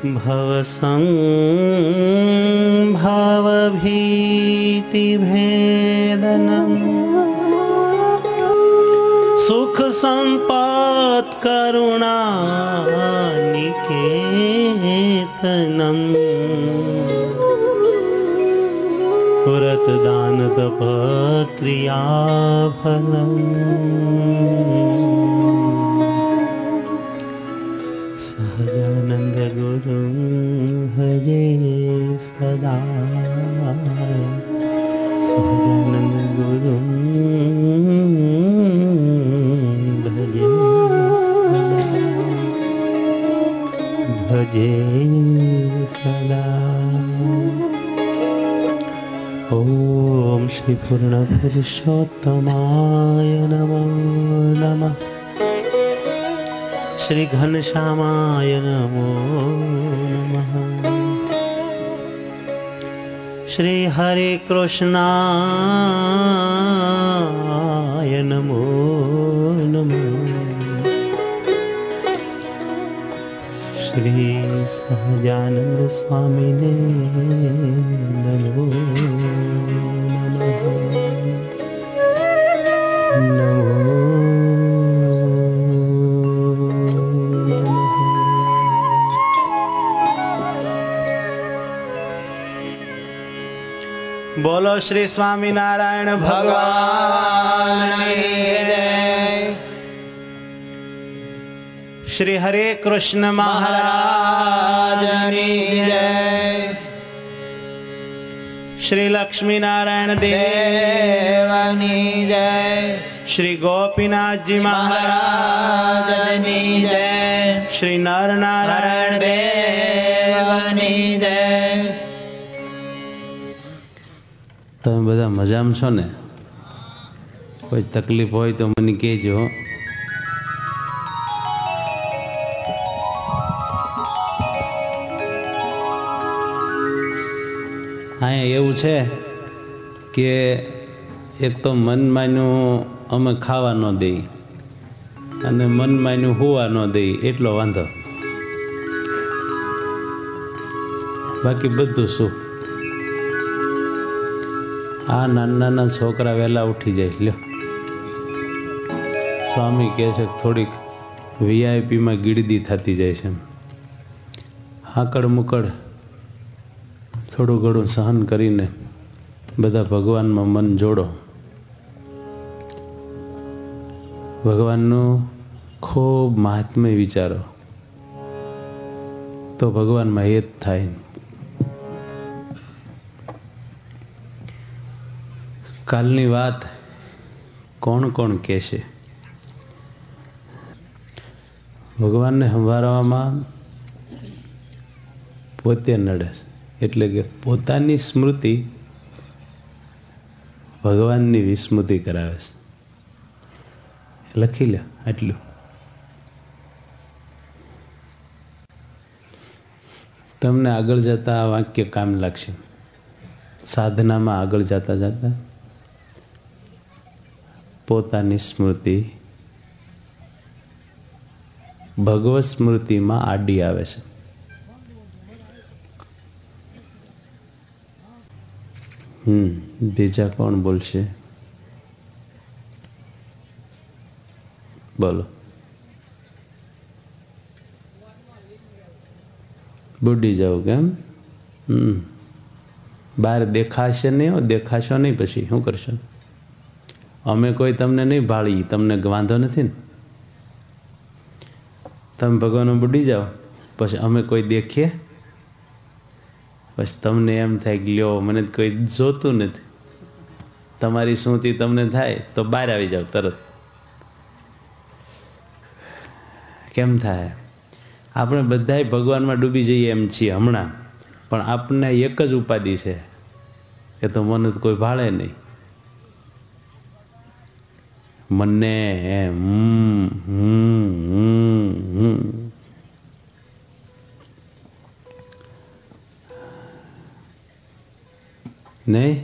भवसंभावभीतिभेदनम् सुख संपत् करुणानिकेतनम् व्रत दान तप क्रियाफलम् सहजानंद गुरु भजे सदा सहजानंद गुरु भजे सदा ओम श्री पूर्ण पुरुषोत्तमाय नमो नमः श्री घनश्यामाय नमो नमः श्री हरे कृष्णाय नमो नमः श्री सहजानंद स्वामी ने नमो नमः नमो बोलो श्री स्वामीनारायण भगवान की जय। श्री हरे कृष्ण महाराज की जय। श्री लक्ष्मी नारायण देव की जय। श्री गोपीनाथ जी महाराज की जय। श्री नर नारायण देव की जय। તમે બધા મજામાં છો ને? કોઈ તકલીફ હોય તો મને કહેજો. અહીંયા એવું છે કે એક તો મન માન્યું અમે ખાવા ન દઈ અને મન માન્યું હોવા ન દઈ એટલો વાંધો, બાકી બધું સુખ. આ નાના નાના છોકરા વહેલા ઉઠી જાય. લ્યો, સ્વામી કહે છે થોડીક વીઆઈપીમાં ગીરદી થતી જાય છે. હાકડ મુકડ થોડું ઘણું સહન કરીને બધા ભગવાનમાં મન જોડો. ભગવાનનું ખૂબ મહાત્મ્ય વિચારો તો ભગવાનમાં હેત થાય. કાલની વાત કોણ કોણ કહેશે? ભગવાનને સંભાળવામાં પોતે નડે, એટલે કે પોતાની સ્મૃતિ ભગવાનની વિસ્મૃતિ કરાવે છે. લખી લે આટલું. તમને આગળ જતા આ વાક્ય કામ લાગશે. સાધનામાં આગળ જતા જતા પોતાની સ્મૃતિ ભગવત સ્મૃતિમાં આડી આવે છે. બીજા કોણ બોલશે? બોલો. બુડી જાવ કેમ? બહાર દેખાશે નહીં, દેખાશો નહીં, પછી શું કરશો? અમે કોઈ તમને નહીં ભાળી, તમને વાંધો નથી ને. તમે ભગવાન બુડી જાઓ પછી અમે કોઈ દેખીએ, પછી તમને એમ થાય કે લ્યો મને કોઈ જોતું નથી. તમારી સ્મૃતિ તમને થાય તો બહાર આવી જાવ તરત. કેમ થાય? આપણે બધાય ભગવાનમાં ડૂબી જઈએ એમ છીએ હમણાં, પણ આપણને એક જ ઉપાધિ છે કે તો મને કોઈ ભાળે નહીં. મને નહીં.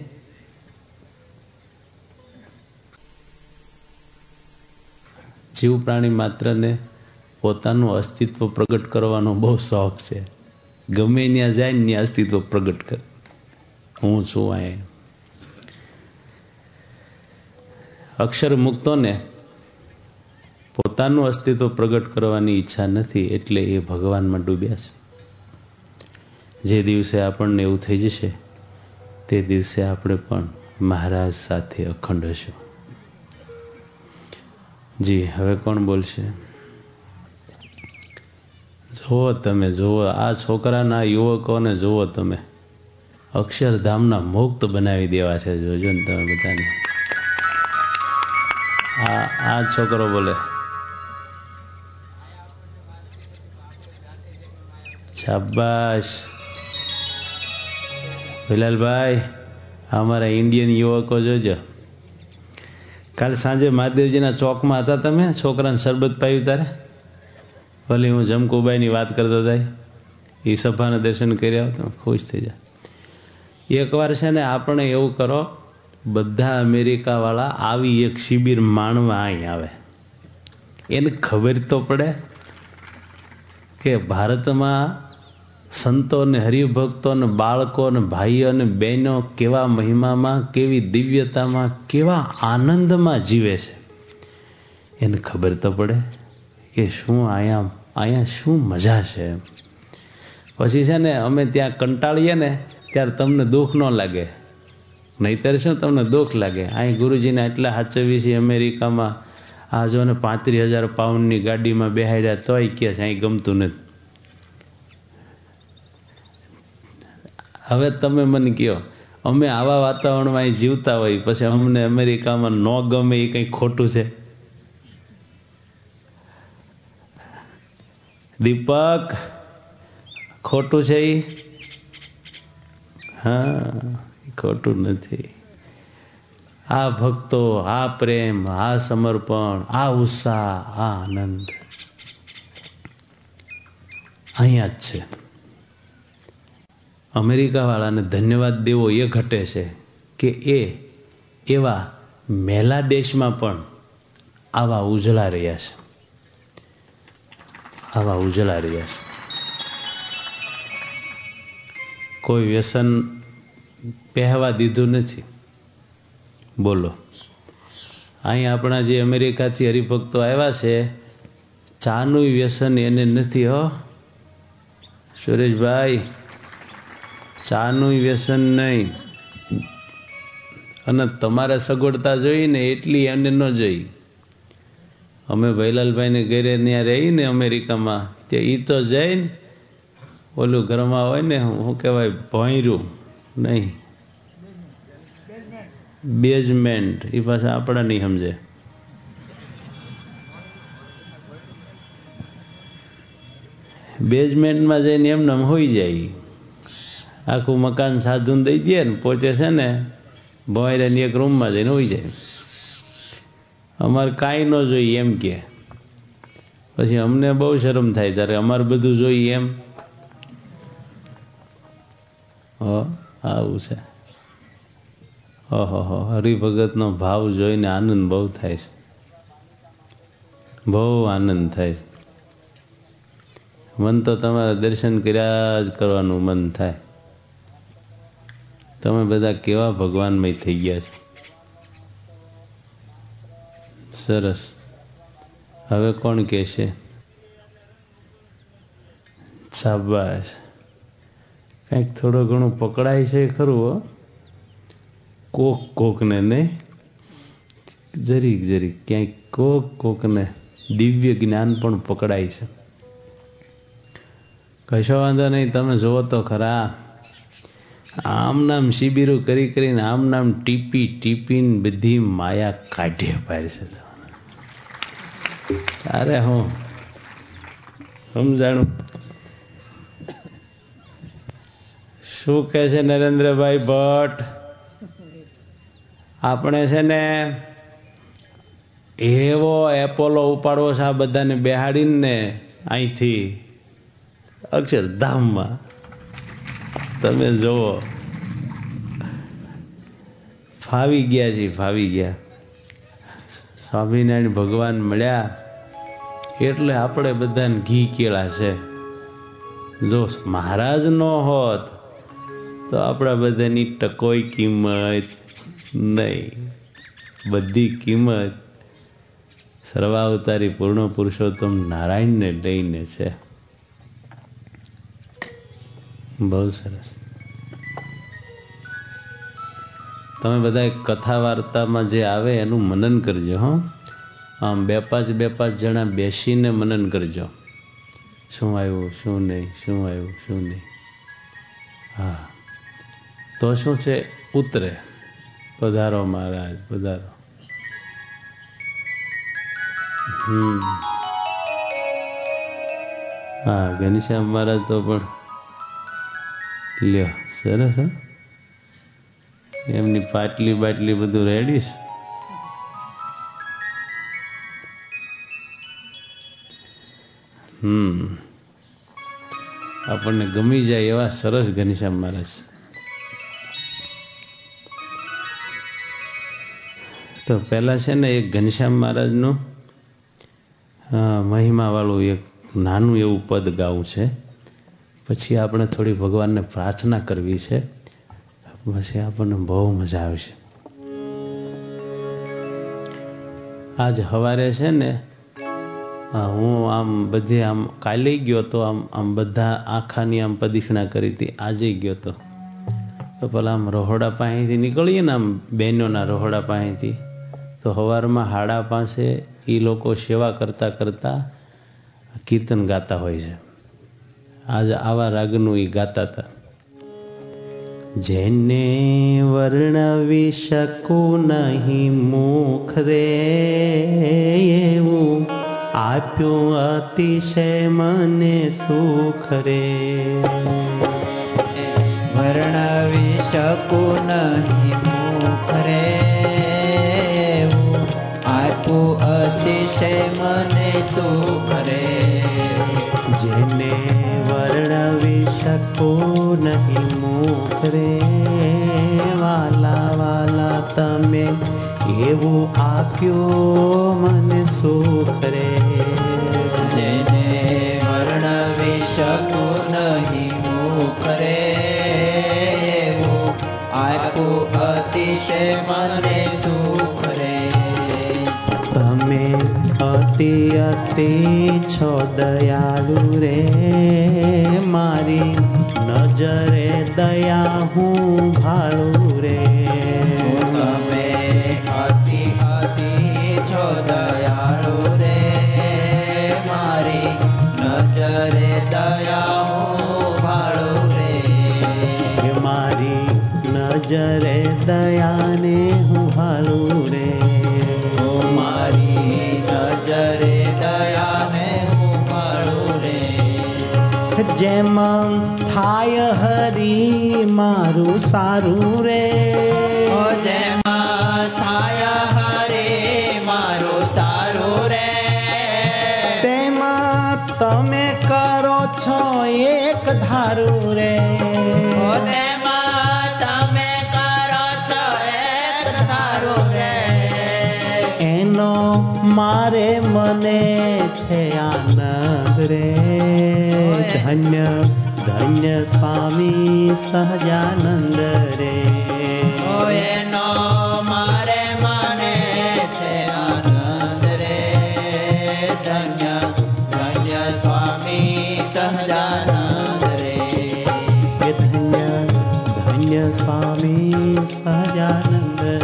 જીવ પ્રાણી માત્રને પોતાનું અસ્તિત્વ પ્રગટ કરવાનો બહુ શોખ છે. ગમે ત્યાં જાય ને ત્યાં અસ્તિત્વ પ્રગટ કરે, હું છું અહીંયા. અક્ષર મુક્તોને પોતાનું અસ્તિત્વ પ્રગટ કરવાની ઈચ્છા નથી, એટલે એ ભગવાનમાં ડૂબ્યા છે. જે દિવસે આપણને એવું થઈ જશે તે દિવસે આપણે પણ મહારાજ સાથે અખંડ હશું. જી, હવે કોણ બોલશે? જુઓ તમે, જુઓ આ છોકરાના યુવકોને જુઓ તમે, અક્ષરધામના મુક્ત બનાવી દેવા છે. જોજો ને તમે બધાને. આ છોકરો બોલે, શાબાશ ભીલાલભાઈ. અમારા ઇન્ડિયન યુવકો જોજો, કાલ સાંજે મહાદેવજીના ચોકમાં હતા તમે, છોકરાને શરબત પાયું તારે, ભલે હું જમકુબાઈની વાત કરતો થાય, એ સભાના દર્શન કર્યા તમે ખુશ થઈ જાય. એકવાર છે ને આપણે એવું કરો, બધા અમેરિકાવાળા આવી એક શિબિર માણવા અહીં આવે, એને ખબર તો પડે કે ભારતમાં સંતો ને હરિભક્તો ને બાળકો ને ભાઈઓ ને બહેનો કેવા મહિમામાં, કેવી દિવ્યતામાં, કેવા આનંદમાં જીવે છે. એને ખબર તો પડે કે શું અહીંયા શું મજા છે. પછી છે ને અમે ત્યાં કંટાળીએ ને ત્યારે તમને દુઃખ ન લાગે, નહીંતર શું તમને દુઃખ લાગે. અહીં ગુરુજીને એટલા સાચવી છે અમેરિકામાં, આ જો ને 35,000 પાઉન્ડની ગાડીમાં બેહાડ્યા તોય કે છે અહીં ગમતું નથી. હવે તમે મને કહો, અમે આવા વાતાવરણમાં અહીં જીવતા હોય, પછી અમને અમેરિકામાં ન ગમે એ કંઈ ખોટું છે? દીપક, ખોટું છે એ? હા, ખોટું નથી. આ ભક્તો, આ પ્રેમ, આ સમર્પણ, આ ઉત્સાહ, આ આનંદ અહીંયા જ છે. અમેરિકાવાળાને ધન્યવાદ દેવો એ ઘટે છે કે એ એવા મેલા દેશમાં પણ આવા ઉજળા રહ્યા છે, આવા ઉજળા રહ્યા છે. કોઈ વ્યસન પહેવા દીધું નથી. બોલો, અહીં આપણા જે અમેરિકાથી હરિભક્તો આવ્યા છે, ચાનું વ્યસન એને નથી. હો સુરેશભાઈ, ચાનું વ્યસન નહીં. અને તમારે સગવડતા જોઈ ને એટલી એને ન જોઈ. અમે ભૈલાલભાઈને ઘરે ત્યાં રહીને અમેરિકામાં, ત્યાં એ તો જઈને ઓલું ઘરમાં હોય ને, શું કહેવાય, ભોંયરું નહીં, બેઝમેન્ટ, એ પાછા આપણા નહીં સમજે. બેઝમેન્ટમાં જઈને એમને હોઈ જાય. આખું મકાન સાધુને દઈ દે ને, પોતે છે ને ભોંયરાની એક રૂમમાં જઈને હોઈ જાય. અમારે કાંઈ ન જોઈએ એમ કે. પછી અમને બહુ શરમ થાય ત્યારે અમારે બધું જોઈએ એમ. આવું છે. ઓહો, હરિભગતનો ભાવ જોઈને આનંદ બહુ થાય છે, બહુ આનંદ થાય છે. મન તો તમારા દર્શન કર્યા જ કરવાનું મન થાય. તમે બધા કેવા ભગવાનમય થઈ ગયા છો. સરસ. હવે કોણ કહેશે? શાબાશ. કંઈક થોડું ઘણું પકડાય છે ખરું. હો, કોકને નહીં, જરીક ક્યાંક કોકને દિવ્ય જ્ઞાન પણ પકડાય છે. કશો વાંધો નહીં, તમે જુઓ તો ખરા. આમ નામ શિબિરો કરીને આમ નામ ટીપીને બધી માયા કાઢી અપાય છે. તારે હું સમજાણું. શું કહે છે નરેન્દ્રભાઈ ભટ્ટ? આપણે છે ને એવો એપોલો ઉપાડવો છે આ બધાને બેહાડીને ને અહીંથી અક્ષરધામમાં. તમે જુઓ, ફાવી ગયા છે, ફાવી ગયા. સ્વામિનારાયણ ભગવાન મળ્યા એટલે આપણે બધાને ઘી કેળા છે. જો મહારાજ નો હોત તો આપણા બધાની ટકોઈ કિંમત નહીં. બધી કિંમત સર્વાવતારી પૂર્ણ પુરુષોત્તમ નારાયણને લઈને છે. બહુ સરસ. તમે બધા કથા વાર્તામાં જે આવે એનું મનન કરજો. હો, આમ બે પાંચ જણા બેસીને મનન કરજો. શું આવ્યું, શું નહીં, શું આવ્યું, શું નહીં. હા, તો શું છે, ઉતરે. પધારો મહારાજ, પધારો. હા, ઘનશ્યામ મહારાજ તો પણ લ્યો સરસ. એમની પાટલી બાટલી બધું રેડી છે. આપણને ગમી જાય એવા સરસ ઘનશ્યામ મહારાજ. તો પહેલા છે ને એક ઘનશ્યામ મહારાજનું મહિમાવાળું એક નાનું એવું પદ ગાવું છે. પછી આપણે થોડી ભગવાનને પ્રાર્થના કરવી છે. પછી આપણને બહુ મજા આવશે. આજ સવારે છે ને હું આમ બધે આમ કાલે ગયો તો આમ બધા આખાની આમ પ્રદક્ષિણા કરી હતી. આજે ગયો તો પેલા આમ રહોડા પાસેથી નીકળીએ ને, આમ બહેનોના રહોડા પાસેથી, તો સવારમાં 5:30 એ લોકો સેવા કરતાં કરતાં કીર્તન ગાતા હોય છે. આજે આવા રાગનું એ ગાતા હતા. જેને વર્ણવી શકું નહીં મુખ રે, એવું આપ્યું અતિશય મને સુખ રે. વર્ણવી શકું નહીં મુખ રે, એવું આપ્યું અતિશય મને સુખ રે. જેને વર્ણવી શકું નહીં મુખ રે, વાલા વાલા તમે એવું આપ્યું મને સુખ રે. જેને વર્ણવી શકું નહીં મુખ રે, એવું આપ્યું અતિશય મને સુખ રે. તમે અતિ અતિ છો દયાળુ રે, મારી નજરે દયા હું ભાળું રે. તમે અતિ અતિ છો દયાળુ રે, મારી નજરે દયા હું ભાળું રે. મારી નજરે દયાને હું ભાળું રે. મારી નજરે દયાને હું ભાળું રે. જેમ થાય હરી મારું સારું રે, જેમાં થાય હરે મારું સારું રે, તેમાં તમે કરો છો એક ધારું રે. તેમાં તમે કરો છો એક ધારું રે. એનો મારે મને છે આનંદ રે. ધન્ય ધન્ય સ્વામી સહજાનંદ રે. એનો મારે મને છે આનંદ રે. ધન્ય ધન્ય સ્વામી સહજાનંદ રે. ધન્ય ધન્ય સ્વામી સહજાનંદ રે.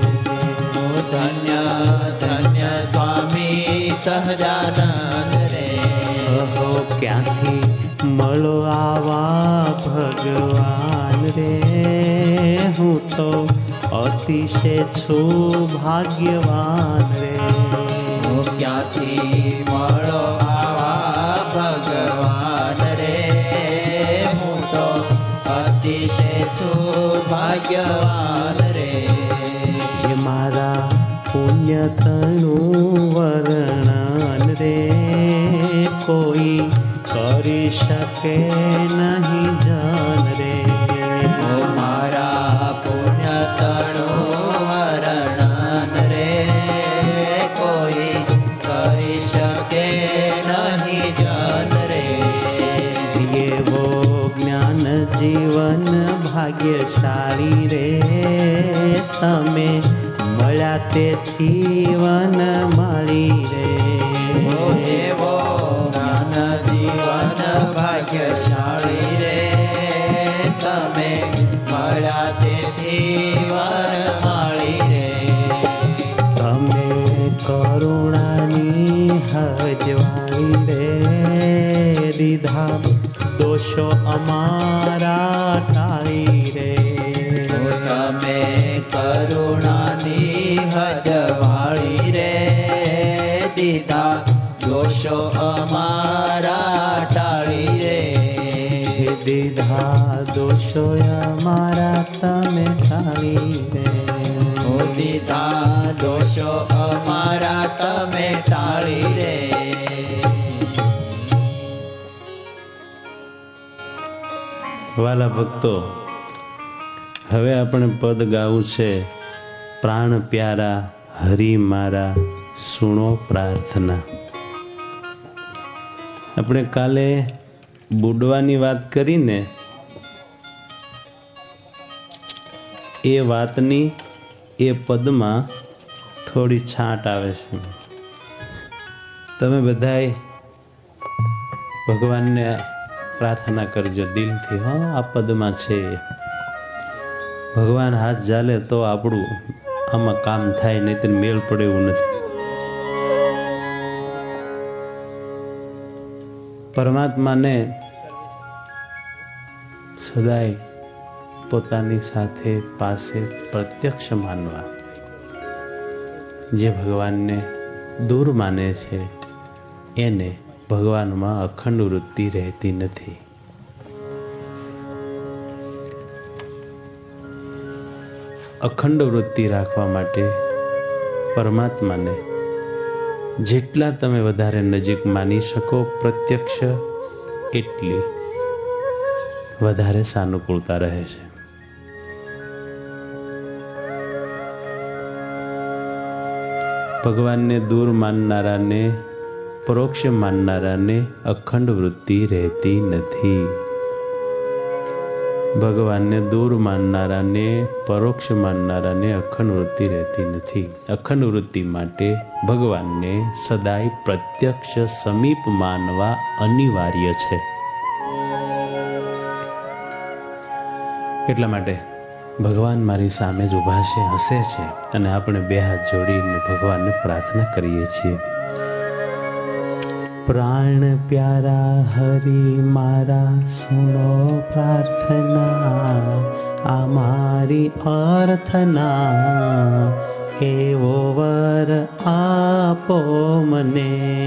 ધન્ય ધન્ય સ્વામી સહજાનંદ રે. કહો ક્યાંથી મળો આવા ભગવાન રે, હું તો અતિશય છું ભાગ્યવાન રે. ક્યાંથી મળો આવા ભગવાન રે, હું તો અતિશય છું ભાગ્યવાન રે. એ મારા પુણ્ય તણું વર્ણન રે, કોઈ કરી શકે નહીં જાન રે. મારા પુણ્ય તણું વર્ણન રે, કોઈ કરી શકે નહીં જાન રે. એ ભાગ્યશાળી રે તમે મળ્યા તેથી વન માળી રે એવો જ્ઞાન જીવન ભાગ્યશાળી રે તમે મળ્યા તેથી વનમાળી રે તમે કરુણાની હજવાળી રે દીધા દોષો અમારા ટાળી રે તમે કરુણાની હદવાળી રે દીધા દોષો અમારા ટાળી રે દીધા દોષો અમારા તમે ટાળી રે દીધા દોષો અમારા તમે ટાળી રે વાલા ભક્તો, હવે આપણે પદ ગાવું છે પ્રાણ પ્યારા હરિ મારા સુણો પ્રાર્થના. આપણે કાલે બુડવાની વાત કરીને એ વાતની એ પદમાં થોડી છાંટ આવે છે. તમે બધાએ ભગવાનને પ્રાર્થના કરજો દિલથી. હા, આ પદમાં છે. ભગવાન હાથ ઝાલે તો આપણું આમાં કામ થાય, નહીં તો મેળ પડે એવું નથી. પરમાત્માને સદાય પોતાની સાથે પાસે પ્રત્યક્ષ માનવા. જે ભગવાનને દૂર માને છે એને ભગવાનમાં અખંડ વૃત્તિ રહેતી નથી. અખંડ વૃત્તિ રાખવા માટે પરમાત્માને જેટલા તમે વધારે નજીક માની શકો પ્રત્યક્ષ, એટલી વધારે સાનુકૂળતા રહે છે. ભગવાનને દૂર માનનારાને, પરોક્ષ માનનારાને અખંડ વૃત્તિ રહેતી નથી. ભગવાનને દૂર માનનારાને, પરોક્ષ માનનારાને અખંડ વૃત્તિ રહેતી નથી. અખંડ વૃત્તિ માટે ભગવાનને સદાય પ્રત્યક્ષ સમીપ માનવા અનિવાર્ય છે. એટલા માટે ભગવાન મારી સામે જ ઊભા છે, હસે છે, અને આપણે બે હાથ જોડીને ભગવાનને પ્રાર્થના કરીએ છીએ. પ્રાણ પ્યારા હરિ મારા સુનો પ્રાર્થના, આ મારી અર્થના એવો વર આપો મને.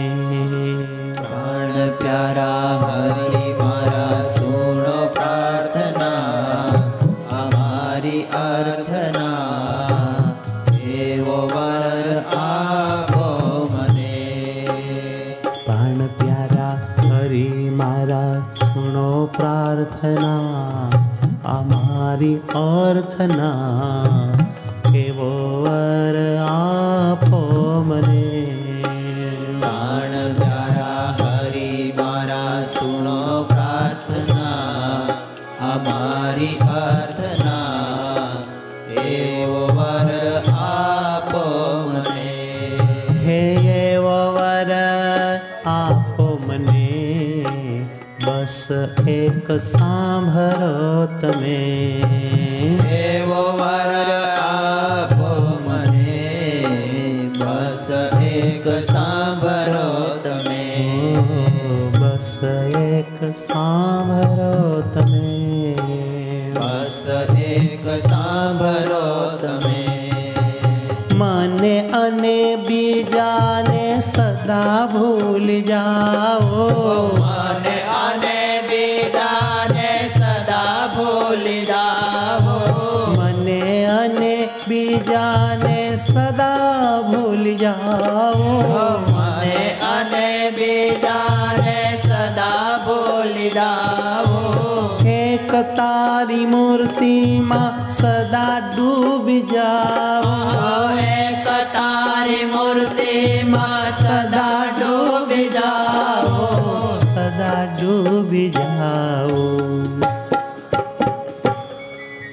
પ્રાણ પ્યારા હરિ મારા સુનો પ્રાર્થના, અમારી અર્થના એવો વર આપો મને. પ્રાણ પ્યારા હરિ મારા સુનો પ્રાર્થના, અમારી અર્થના એવો વર આપો મને. પ્રાણ પ્યારા હરિ મારા સુનો પ્રાર્થના, અમારી અર્થના એવો વર આપો મને. હે એવો વર આપો મને, બસ એક સાંભળો તમે. એવો વર આપો મને, બસ એક સાંભળો તમે. બસ એક સાંભળો તમે. બસ એક સાંભળો તમે. મને અને બીજાને સદા ભૂલી જાઓ. મને અને બીજાને સદા ભૂલી જાઓ. મને અને બીજાને સદા ભૂલી જાઓ. મને અને બીજાને સદા ભૂલી જાઓ. એક તારી મૂર્તિમાં સદા ડૂબી જાઓ. એક તારી મૂર્તિમાં સદા ડૂબી જાઓ. સદા ડૂબી જાઓ.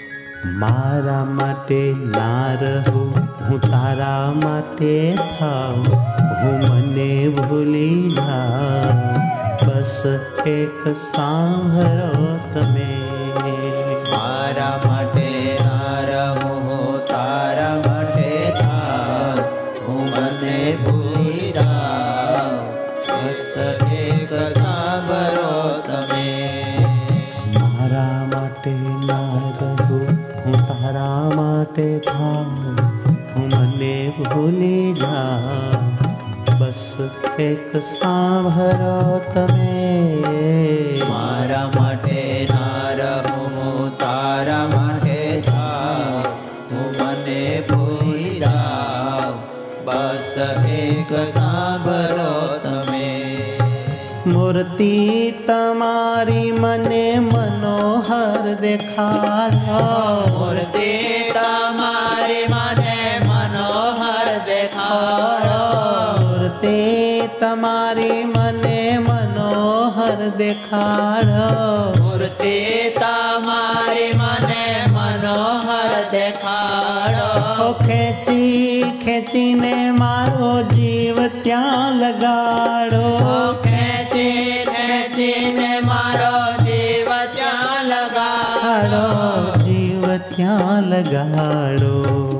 મારા માટે ના રહું, હું તારા માટે થાઉં, હું મને ભૂલી જાઉં, બસ એક સાંભળો તમે. મારા માટે ના રહું, હું તારા માટે થાઉં, હું મને ભૂલી જાઉં, બસ એક સાંભળો તમે. મારા માટે ના રહું, હું તારા માટે થાઉં, હું મને ભૂલી જાઉં, બસ એક સાંભળો તમે. મારા માટે ના રહું, હું તારા માટે થાઉં, હું મને ભૂલી જાઉં, બસ એક સાંભળો તમે. મૂર્તિ તમારી મને મનોહર દેખાડો, મૂર્તિ તમારી મને મનોહર દેખાડો, મૂર્તિ તમારી મને મનોહર દેખાડો, મૂર્તિ તમારી મને મનોહર દેખાડો. ખેંચી ખેંચીને મારો જીવ ત્યાં લગાડો, ખેંચી ખેંચીને મારો જીવ ત્યાં લગાડો, જીવ ત્યાં લગાડો.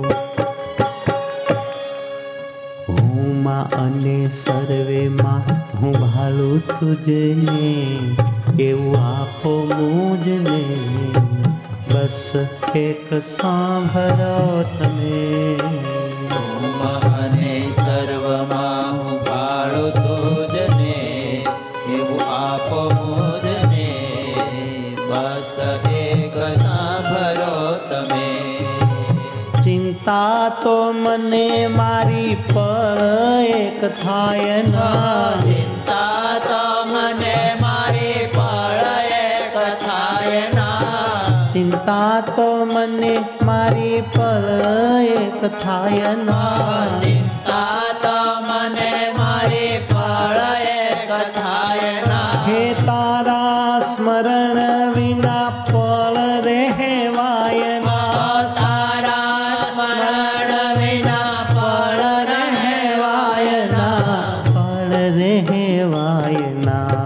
હું માં અને સર્વેમાં હું ભાલું તુજને, એવું આપો મુજને, બસ એક સાંભળો તમે. અને સર્વમાં હું ભાળું તુજને, એવું આપો મુજને, બસ એક સાંભળો તમે. ચિંતા તો મને મારી પળ એક થાય ના, ચિંતા તો મને મારી પળ એક થાય ના, ચિંતા તો મને મારી પળ એક થાય ના, ચિંતા તો મને મારી પળ એક થાય ના. હે તારા સ્મરણ વિના પળ રહેવાય ના, તારા સ્મરણ વિના પળ રહેવાય ના, પળ રહેવાય ના.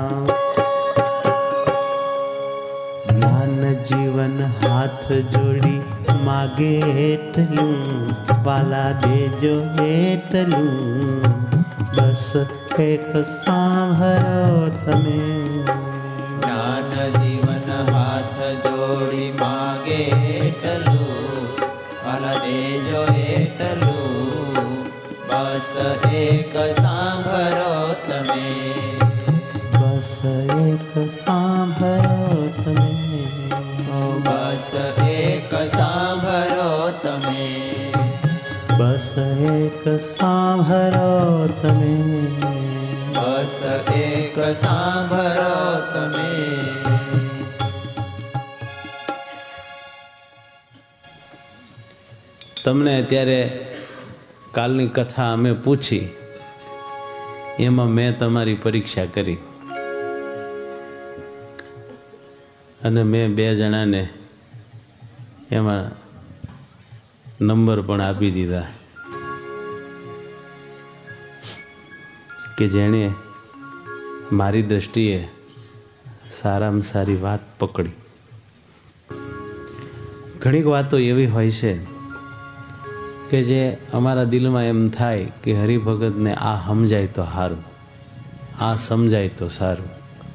જ્ઞાન જીવન હાથ જોડી માગે એટલું, વાલા દેજો એટલું, બસ એક સાંભળો તમે. જ્ઞાન જીવન હાથ જોડી માગે એટલું, ભલા દેજો એટલું, બસ એક સાંભળો તમે. બસ એક સાંભળો તમે. બસ એક સાંભળો તમે. બસ એક સાંભળો તમે. બસ એક સાંભળો તમે. તમને અત્યારે કાલની કથા અમે પૂછી, એમાં મેં તમારી પરીક્ષા કરી અને મેં 2 જણાને એમાં નંબર પણ આપી દીધા કે જેણે મારી દ્રષ્ટિએ સારામાં સારી વાત પકડી. ઘણીક વાતો એવી હોય છે કે જે અમારા દિલમાં એમ થાય કે હરિભગતને આ સમજાય તો સારું, આ સમજાય તો સારું,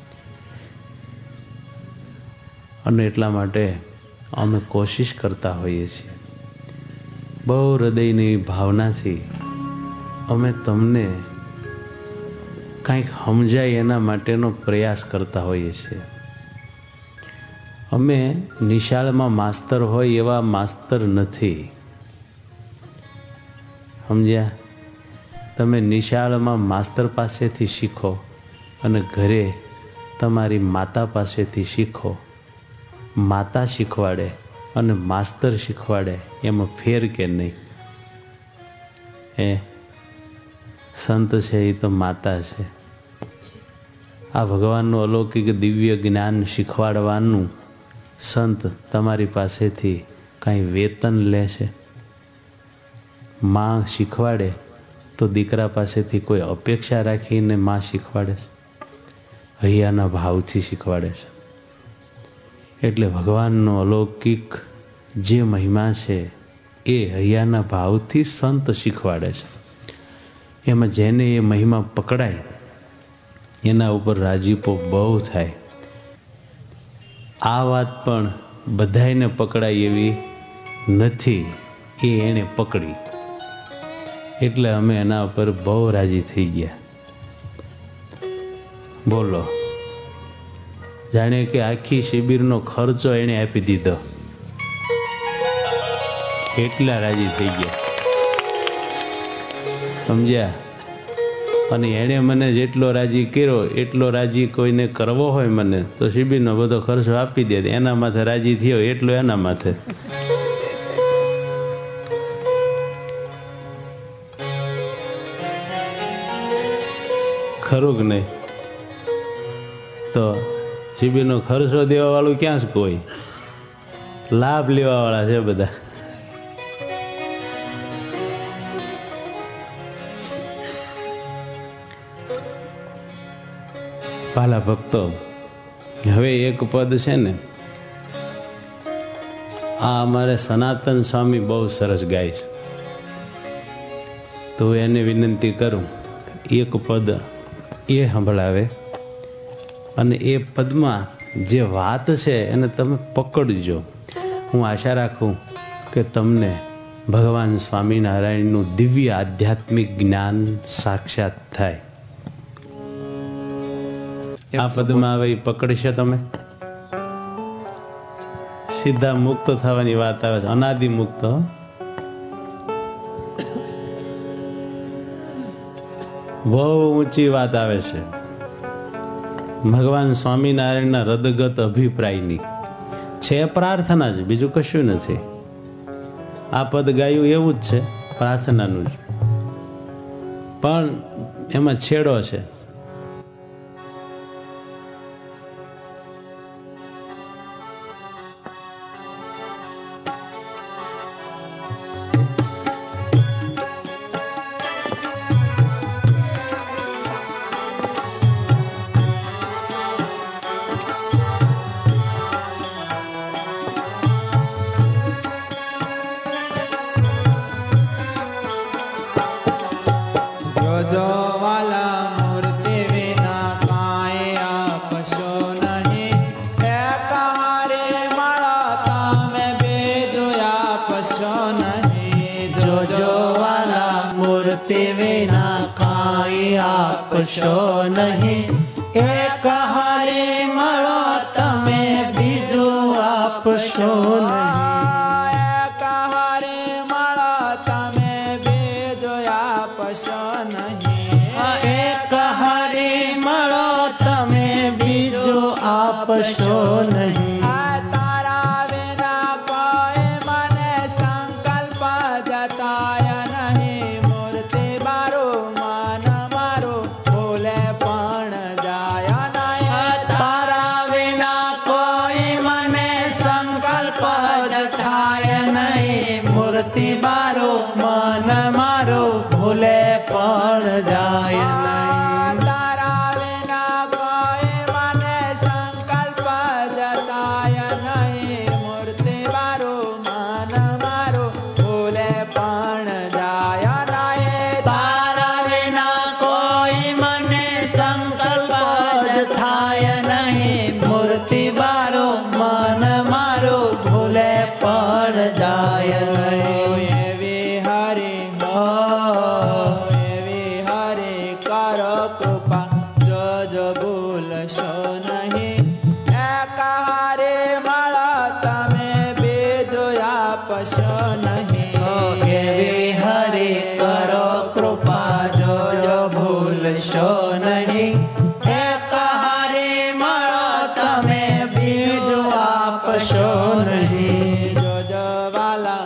અને એટલા માટે અમે કોશિશ કરતા હોઈએ છીએ. બહુ હૃદયની ભાવનાથી અમે તમને કંઈક સમજાય એના માટેનો પ્રયાસ કરતા હોઈએ છીએ. અમે નિશાળમાં માસ્તર હોય એવા માસ્તર નથી, સમજ્યા? તમે નિશાળમાં માસ્તર પાસેથી શીખો અને ઘરે તમારી માતા પાસેથી શીખો. માતા શીખવાડે અને માસ્તર શીખવાડે એમાં ફેર કે નહીં? એ સંત છે એ તો માતા છે. આ ભગવાનનું અલૌકિક દિવ્ય જ્ઞાન શીખવાડવાનું સંત તમારી પાસેથી કાંઈ વેતન લે છે? માં શીખવાડે તો દીકરા પાસેથી કોઈ અપેક્ષા રાખીને માં શીખવાડે છે? હૈયાના ભાવથી શીખવાડે છે. એટલે ભગવાનનો અલૌકિક જે મહિમા છે એ હૈયાના ભાવથી સંત શીખવાડે છે. એમાં જેને એ મહિમા પકડાય એના ઉપર રાજીપો બહુ થાય. આ વાત પણ બધાયને પકડાય એવી નથી, એ એણે પકડી એટલે અમે એના ઉપર બહુ રાજી થઈ ગયા. બોલો, જાણે કે આખી શિબિરનો ખર્ચો એણે આપી દીધો, એટલા રાજી થઈ ગયા. સમજ્યા? અને એણે મને જેટલો રાજી કર્યો એટલો રાજી કોઈને કરવો હોય મને તો શિબિરનો બધો ખર્ચો આપી દે. એના માથે રાજી થયો એટલો એના માથે. ખરું કે નહીં? તો શિબિરનો ખર્ચો દેવા વાળું ક્યાં છે? કોઈ લાભ લેવા વાળા છે બધા. પાલા ભક્તો, હવે એક પદ છે ને, આ અમારે સનાતન સ્વામી બહુ સરસ ગાય છે, તો એને વિનંતી કરું એક પદ એ સંભળાવે. અને એ પદમાં જે વાત છે એને તમે પકડજો. હું આશા રાખું કે તમને ભગવાન સ્વામિનારાયણનું દિવ્ય આધ્યાત્મિક જ્ઞાન સાક્ષાત થાય. આ પદમાં હવે પકડશે તમે, સીધા મુક્ત થવાની વાત આવે છે. અનાદિ મુક્ત. બહુ ઊંચી વાત આવે છે ભગવાન સ્વામિનારાયણના હૃદગત અભિપ્રાયની. છે પ્રાર્થના જ, બીજું કશું નથી. આ પદ ગાયું એવું જ છે, પ્રાર્થનાનું જ, પણ એમાં છેડો છે. જો વાલા મૂર્તિ વિના કાંઈ આપશો નહીં. એક હારે મળો તમે બીજું આપશો નહીં. જોજો વાલા મૂર્તિ વિના કાંઈ આપશો નહીં. એક હારે મળો તમે બીજું આપશો નહીં. એક હારે મળો તમે બીજું આપશો નહીં. એક હારે મળો તમે બીજું આપશો નહીં. તારા વિના કોઈ મને સંકલ્પ જતાય નહીં. મૂર્તિ મારું મન મારું ભૂલે પણ જાય નહીં. તારા વિના કોઈ મને સંકલ્પ જ થાય નહીં. મૂર્તિ મારો મન મારો ભૂલે પણ જાય નહીં. તારા વિના કોઈ મને સંકલ્પ જતાય નહીં. મૂર્તિ મારું મન મારું ભૂલે પણ જાય નહીં. તારા વિના કોઈ મને સંકલ્પ જ થાય નહીં. મૂર્તિ મારો મન મારો ભૂલે પણ જાય નહીં. એવી હરી એવી હરી કરો કૃપા, જોજો ભૂલશો નહીં. એક હારે મળો તમે બીજું આપશો નહીં. એવી હરી કરો કૃપા, જોજો ભૂલશો નહીં. એક હારે મળો તમે બીજું આપશો નહીં. જોજો વાલા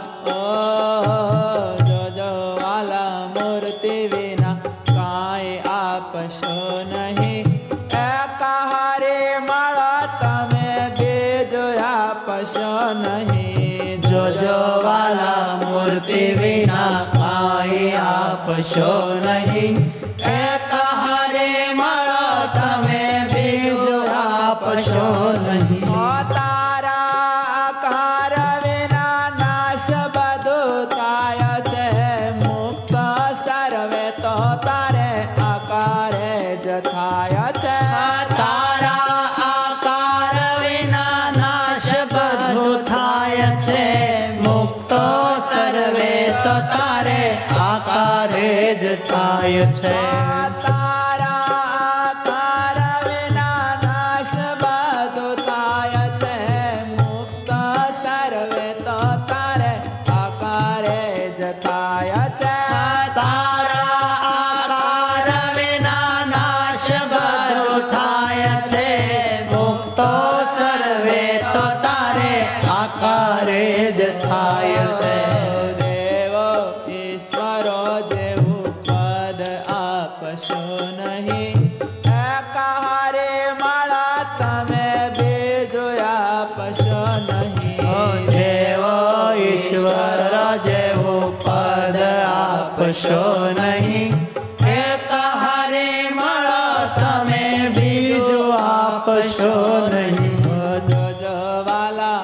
જોજો વાલા મૂર્તિ વિના કાંઈ આપશો નહીં. એક હારે મળો તમે બીજું આપશો નહીં. જોજો વાલા મૂર્તિ વિના કાંઈ આપશો નહીં. એક હારે મળો તમે બીજું આપશો નહીં. તારા આકાર વિના નાશ બધું થાય છે. મુક્ત સર્વે તો તારે આકારે જ થાય છે. તારા આકાર વિના નાશ બધું થાય છે. મુક્તો સર્વે તો તારે આકારે જ થાય છે. તારા આકાર વિના નાશ બધું થાય છે. મુક્ત સર્વે તો તારે આકારે જ થાય છે. તારા આકાર વિના નાશ બધું થાય છે. મુક્તો સર્વે તો તારે આકારે જ થાય છે. દેવો ઈશ્વરો જેવું પદ આપશો નહીં. એક હારે મળા તમે બીજું આપશો નહીં. દેવો ઈશ્વર જેવું પદ આપશો નહીં. એક હારે મળો તમે બીજું આપશો નહીં. જોજો વાલા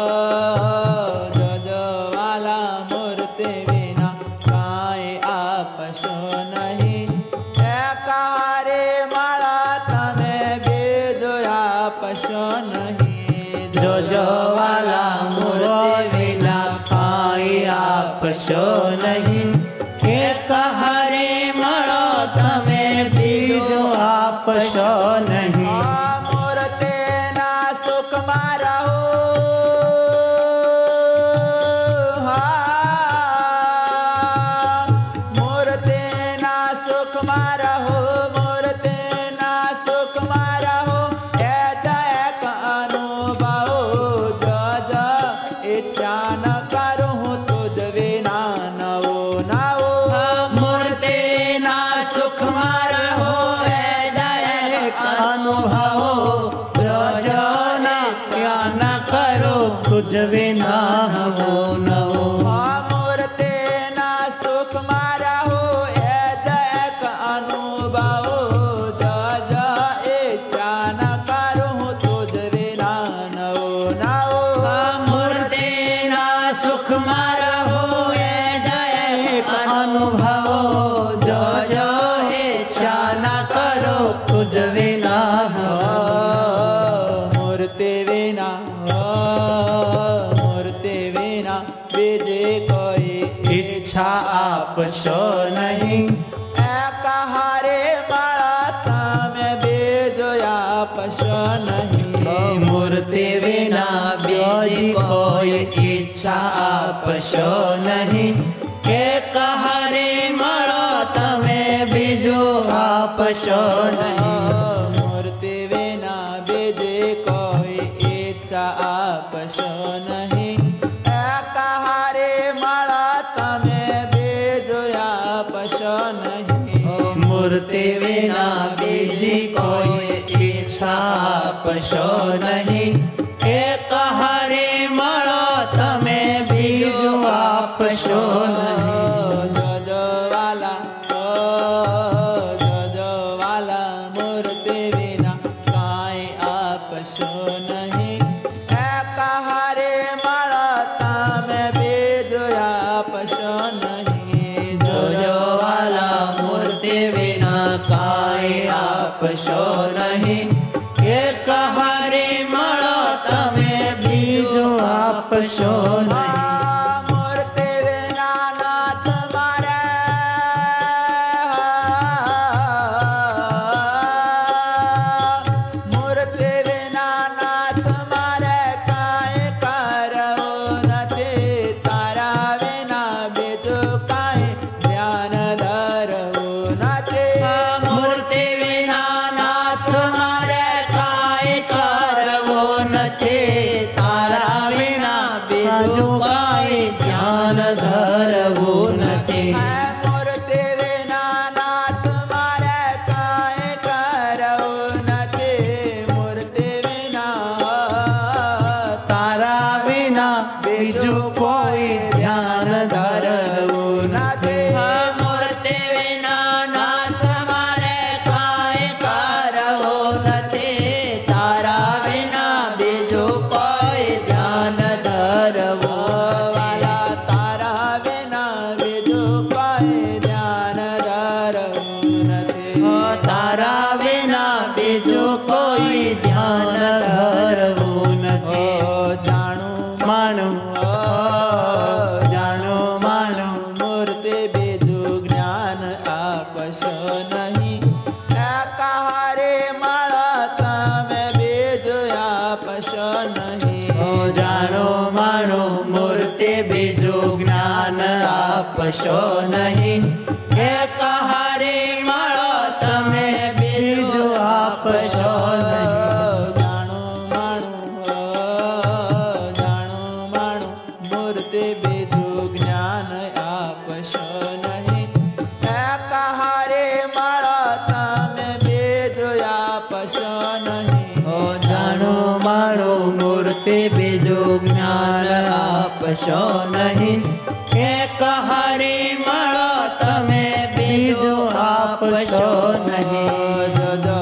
મૂર્તિ વિના કાંઈ આપશો નહીં. એક હારે મળા તમે બીજું આપશો નહીં. જોજો વાલા મૂર્તિ વિના કાંઈ આપશો નહીં. એક હારે મળો તમે બીજું આપશો નહીં. મૂર્તિના સુખમાં રહો. મૂર્તિના સુખમાં રહો. મૂર્તિના સુખમાં રહો. એ જ એક અનુભવ. જજ ઈચ્છા ન કરું હું તુજ વિના નવો નવો. મૂર્તિના સુખમાં રહો. એ દરેક અનુભવો જોજો ના ધ્યાન કરો તુજ વિના નવો નવો. મૂર્તિના સુખમાં રહો. એ જ એક અનુભવ. જજ ઈચ્છા ન કરું હું તુજ વિના નવો નવો. મૂર્તિના સુખમાં રહો. એ દરેક અનુભવો જોજો ઈચ્છા ના કરો તુજ વિના નવો. મૂર્તિ વિના બીજી કોઈ ઈચ્છા આપશો નહીં. એક હારે મળા તમે બીજું આપશો નહીં. મૂર્તિ વિના બીજી કોઈ ઈચ્છા આપશો નહીં. એક હારે મળો તમે બીજું આપશો નહીં. મૂર્તિ વિના બીજી કોઈ ઈચ્છા આપશો નહીં. એક હારે મળા તમે બીજું આપશો નહીં. મૂર્તિ વિના બીજી કોઈ ઈચ્છા આપશો નહીં. એક હારે મળો તમે બીજું આપશો નહીં. જોજો વાલા મૂર્તિ વિના કાંઈ આપશો નહીં. એક હારે મળો તમે બીજું આપશો નહીં. જોજો વાલા મૂર્તિ વિના કાંઈ આપશો નહીં. એક હારે મળો તમે બીજું આપશો નહીં. મૂર્તિ વિના નાથ મારે. મૂર્તિ વિના નાથ મારે કાંઈ કરવું નથી. તારા વિના બીજું કાંઈ ધ્યાન ધરવું નથી. મૂર્તિ વિના નાથ મારે કાંઈ કરવું નથી. તારા વિના બીજું બીજું કોઈ ધ્યાન ધરવું નથી. મૂર્તિ વિના નાથ મારે કાંઈ કરવું નથી. તારા વિના બીજું કોઈ ધ્યાન ધરવું વાલા તારા વિના બીજું કોઈ ધ્યાન ધરવું નથી. તારા વિના બીજું કોઈ ધ્યાન ધરવું નથી. જાણું માનું જાણું માનું મૂર્તિ બીજું જ્ઞાન આપશો નહીં. એકાહારે માળા તમે બીજું આપશો નહીં. જાણો માણો મૂર્તિ બીજું જ્ઞાન આપશો નહીં. એક હારી મળો તમે બીજું આપશો નહીં. જાણું માણું મૂર્તિ બીજું જ્ઞાન આપશો નહીં. એકાહારે માળા તમે બીજું આપશો નહીં. જાણો માણો મૂર્તિ બીજું જ્ઞાન આપશો નહીં. એક હારી મળો તમે બીજું આપશો નહીં. જોજો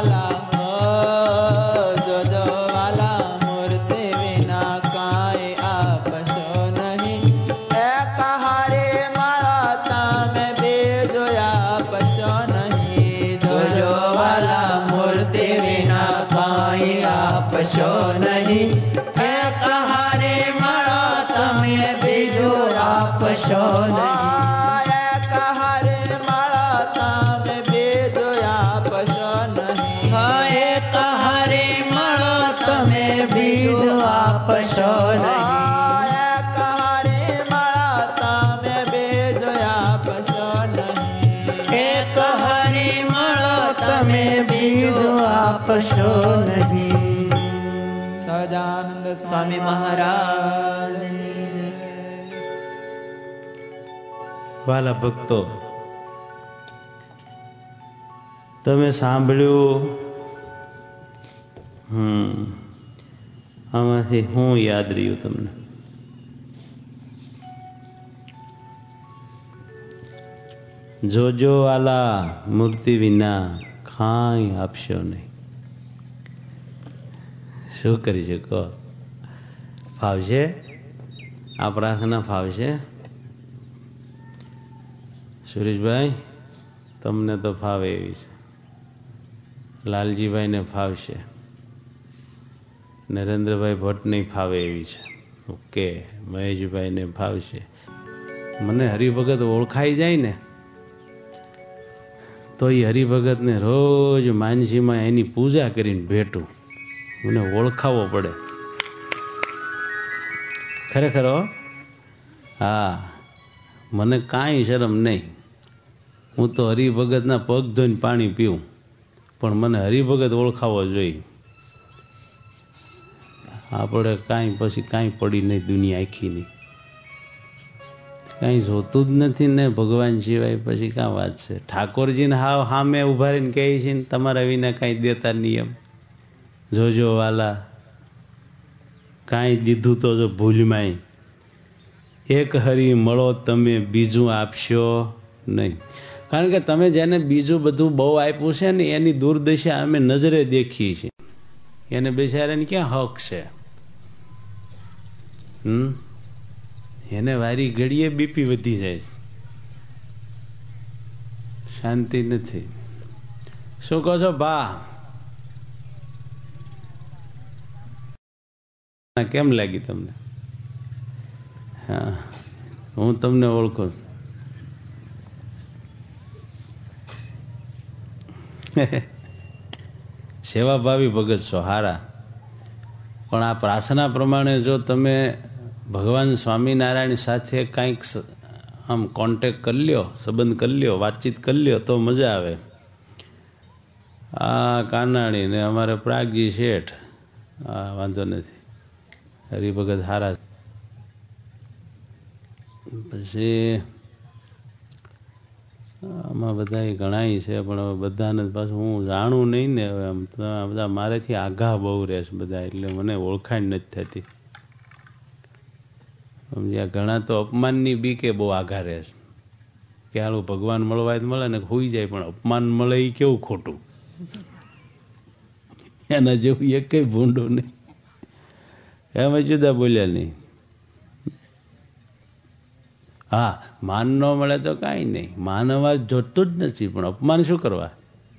વાલા મૂર્તિ વિના કાંઈ આપશો નહીં. એકાહારે માળા તમે બીજું આપશો નહીં. જોજો વાલા મૂર્તિ વિના કાંઈ આપશો નહીં. એક હારી મળો તમે બીજું આપશો નહીં. એકાહારે માળા તમે બીજું આપશો નહીં. એક હારી મળો તમે બીજું આપશો નહીં. એકાહારે માળા તમે બીજું આપશો નહીં. એક હારી મળો તમે બીજું આપશો નહીં. સહજાનંદ સ્વામી મહારાજની જય. વાલા ભક્તો, તમે સાંભળ્યું. આમાંથી શું યાદ રહ્યું તમને? જોજો વાલા મૂર્તિ વિના કાંઈ આપશો નહીં. શું કરી શકો? ફાવશે આ પ્રાર્થના? ફાવશે? સુરેશભાઈ તમને તો ફાવે એવી છે, લાલજીભાઈને ફાવશે, નરેન્દ્રભાઈ ભટ્ટને ફાવે એવી છે, ઓકે, મહેશભાઈને ફાવશે. મને હરિભગત ઓળખાઈ જાય ને તો એ હરિભગતને રોજ માનસીમાં એની પૂજા કરીને ભેટું. મને ઓળખાવો પડે ખરેખર. હા, મને કાંઈ શરમ નહીં. હું તો હરિભગતના પગ ધોઈને પાણી પીવું, પણ મને હરિભગત ઓળખાવો જોઈએ. આપણે કાંઈ પછી કાંઈ પડી નહીં, દુનિયા આખીની કાંઈ જોતું જ નથી ને ભગવાન સિવાય. પછી કાં વાત છે? ઠાકોરજીને હાવ સામે ઊભા રહીને કહે છે ને તમારા વિના કાંઈ દેતા નિયમ. જોજો વાલા, કાંઈ દીધું તો જો ભૂલમાંય. એક હરી મળો તમે બીજું આપશો નહીં. કારણ કે તમે જેને બીજું બધું બહુ આપ્યું છે ને એની દુર્દશા અમે નજરે દેખીએ છીએ. એને બેચારાને ક્યાં હક છે? એને વારી ઘડીએ બીપી વધી જાય, શાંતિ નથી. શું કહો છો બા? કેમ લાગી તમને? હા, હું તમને ઓળખું. સેવાભાવી ભગત છો, હારા. પણ આ પ્રાર્થના પ્રમાણે જો તમે ભગવાન સ્વામિનારાયણ સાથે કંઈક આમ કોન્ટેક્ટ કરી લ્યો, સંબંધ કરી લ્યો, વાતચીત કરી લ્યો તો મજા આવે. આ કાનાણી ને અમારે પ્રાગજી શેઠ, હા વાંધો નથી, હરિભગત હારા. પછી આમાં બધા ઘણાય છે, પણ હવે બધાને પાછું હું જાણું નહીં ને. હવે આમ બધા મારેથી આઘા બહુ રહેશે બધા, એટલે મને ઓળખાણ નથી થતી. સમજ્યા? ઘણા તો અપમાનની બીકે બહુ આઘારે છે કે હાલું ભગવાન મળવાય તો મળે ને હોઈ જાય, પણ અપમાન મળે એ કેવું ખોટું. એના જેવું એક કઈ ભૂંડું નહીં. એમાં જુદા બોલ્યા નહીં. હા, માન ન મળે તો કાંઈ નહીં, માન અવાજ જોતું જ નથી, પણ અપમાન શું કરવા?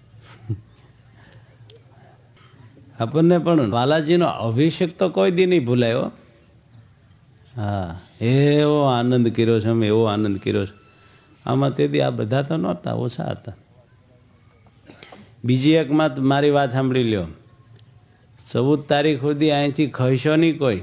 આપણને પણ બાલાજીનો અભિષેક તો કોઈ દી નહીં ભૂલાયો. હા, એવો આનંદ કર્યો છે અમે, એવો આનંદ કર્યો છે આમાં. તેથી આ બધા તો નહોતા, ઓછા હતા. બીજી એક મારી વાત સાંભળી લ્યો. 14 તારીખ સુધી અહીંથી ખસશો નહીં કોઈ,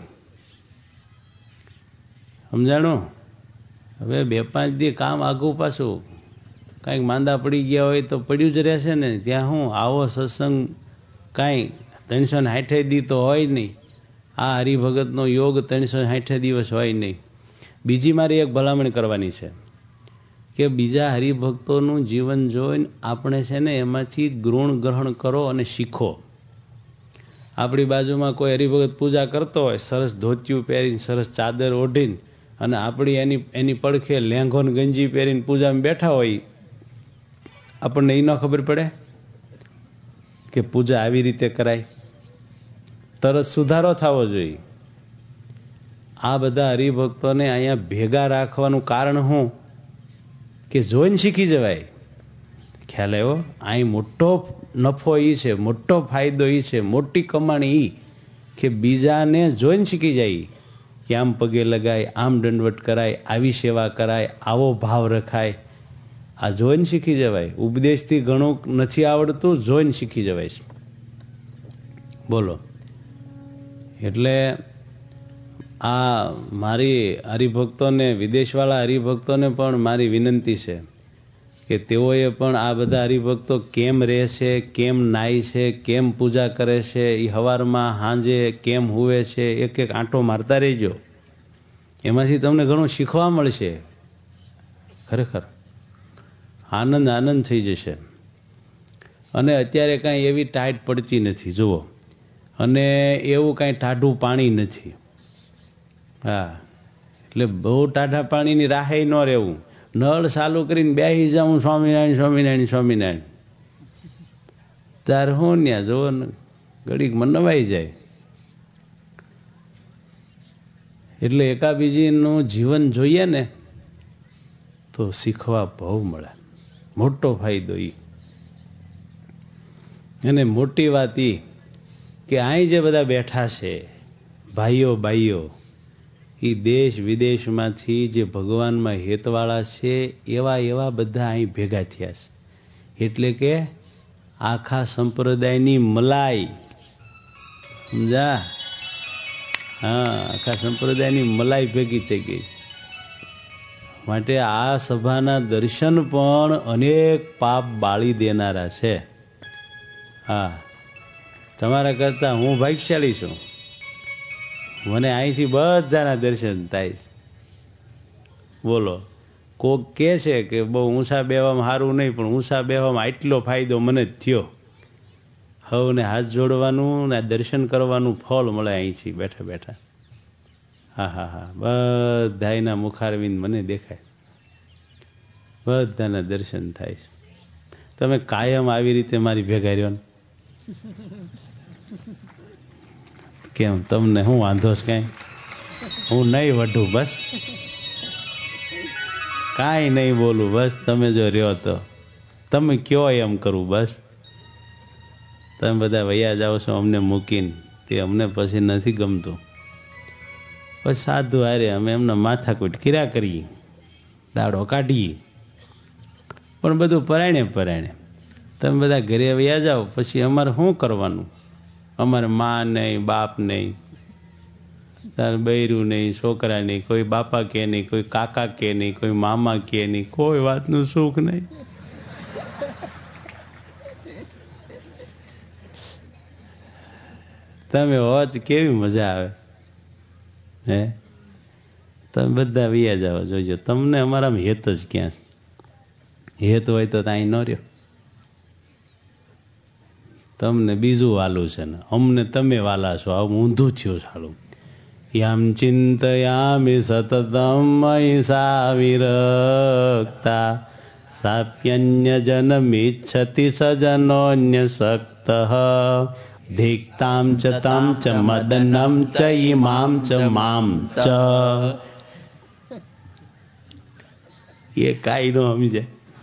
સમજાણું? હવે 2-5 દી કામ આગું પાછું કાંઈક માંદા પડી ગયા હોય તો પડ્યું જ રહેશે ને. ત્યાં હું આવો સત્સંગ કાંઈ 360 દી તો હોય નહીં. આ હરિભગતનો યોગ 360 દિવસ હોય નહીં. બીજી મારી એક ભલામણ કરવાની છે કે બીજા હરિભક્તોનું જીવન જોઈને આપણે છે ને એમાંથી ગુણ ગ્રહણ કરો અને શીખો. આપણી બાજુમાં કોઈ હરિભગત પૂજા કરતો હોય, સરસ ધોતિયું પહેરીને, સરસ ચાદર ઓઢીને, અને આપણી એની પડખે લેંઘોન ગંજી પહેરીને પૂજામાં બેઠા હોય, આપણને એ ન ખબર પડે કે પૂજા આવી રીતે કરાય? તરત સુધારો થવો જોઈએ. આ બધા હરિભક્તોને અહીંયા ભેગા રાખવાનું કારણ શું? કે જોઈને શીખી જવાય. ખ્યાલ આવ્યો? અહીં મોટો નફો એ છે, મોટો ફાયદો એ છે, મોટી કમાણી એ કે બીજાને જોઈને શીખી જાય કે આમ પગે લગાય, આમ દંડવટ કરાય, આવી સેવા કરાય, આવો ભાવ રખાય. આ જોઈને શીખી જવાય. ઉપદેશથી ઘણું નથી આવડતું, જોઈને શીખી જવાય છે. બોલો. એટલે આ મારી હરિભક્તોને, વિદેશવાળા હરિભક્તોને પણ મારી વિનંતી છે કે તેઓએ પણ આ બધા હરિભક્તો કેમ રહે છે, કેમ નાય છે, કેમ પૂજા કરે છે, એ સવારમાં સાંજે કેમ હુવે છે, એક એક આંટો મારતા રહેજો. એમાંથી તમને ઘણું શીખવા મળશે. ખરેખર આનંદ થઈ જશે. અને અત્યારે કાંઈ એવી ટાઈટ પડતી નથી, જુઓ, અને એવું કાંઈ ટાઢું પાણી નથી. હા, એટલે બહુ ટાઢા પાણીની રાહે ન રહેવું. નળ ચાલુ કરીને બેસી જાઉં, સ્વામિનારાયણ સ્વામિનારાયણ સ્વામિનારાયણ, તાર હું ત્યાં જુઓ ને ઘડીકમાં નવાઈ જાય. એટલે એકાબીજીનું જીવન જોઈએ ને તો શીખવા બહુ મળે. મોટો ફાયદો એ. અને મોટી વાત એ કે અહીં જે બધા બેઠા છે ભાઈઓ બાઈઓ, એ દેશ વિદેશમાંથી જે ભગવાનમાં હેતવાળા છે એવા બધા અહીં ભેગા થયા છે. એટલે કે આખા સંપ્રદાયની મલાઈ, સમજા? હા, આખા સંપ્રદાયની મલાઈ ભેગી થઈ ગઈ. માટે આ સભાના દર્શન પણ અનેક પાપ બાળી દેનારા છે. હા, તમારા કરતાં હું ભાગ્યશાળી છું. મને અહીંથી બધાના દર્શન થાય છે. બોલો. કોક કહે છે કે બહુ ઊંચા બેવામાં સારું નહીં, પણ ઊંચા બેવામાં આટલો ફાયદો મને જ થયો. હવને હાથ જોડવાનું ને દર્શન કરવાનું ફળ મળે અહીંથી બેઠા બેઠા. હા, બધાના મુખારવિંદ મને દેખાય, બધાના દર્શન થાય છે. તમે કાયમ આવી રીતે મારી ભેગા રહ્યો ને? કેમ, તમને હું વાંધો છે? કાંઈ હું નહીં વઢું, બસ કાંઈ નહીં બોલું, બસ તમે જો રહ્યો તો તમે કયો એમ કરું, બસ. તમે બધા વૈયા જાઓ છો અમને મૂકીને, તે અમને પછી નથી ગમતું. પછી સાધુ હારે અમે એમના માથાકૂટ કર્યા કરીએ, દાડો કાઢીએ, પણ બધું પરાયણે. તમે બધા ઘરે વૈયા જાઓ પછી અમારે શું કરવાનું? અમારે માં નહીં, બાપ નહીં, તારે બૈરું નહીં, છોકરા નહીં, કોઈ બાપા કે નહીં, કોઈ કાકા કે નહીં, કોઈ મામા કે નહીં, કોઈ વાતનું સુખ નહીં. તમે હોત કેવી મજા આવે. હે, તમે બધા વૈયા જાઓ. જોજો, તમને અમારામાં હેત જ ક્યાં છે? હેત હોય તો અહીં ન રહ્યો. તમને બીજું વાલું છે ને, અમને તમે વાલા છો. આવું ઊંધું થયું સાલું. યમ ચિંતયામિ સતતમ મયિ સા વિરક્તા સાપ્યન્ય જનમિચ્છતિ સજનોન્યસક્તઃ ધિક્તામ ચ તમ ચ મદનમ ચ ઈમામ ચ મામ ચ. એ કાંઈ ન સમજે.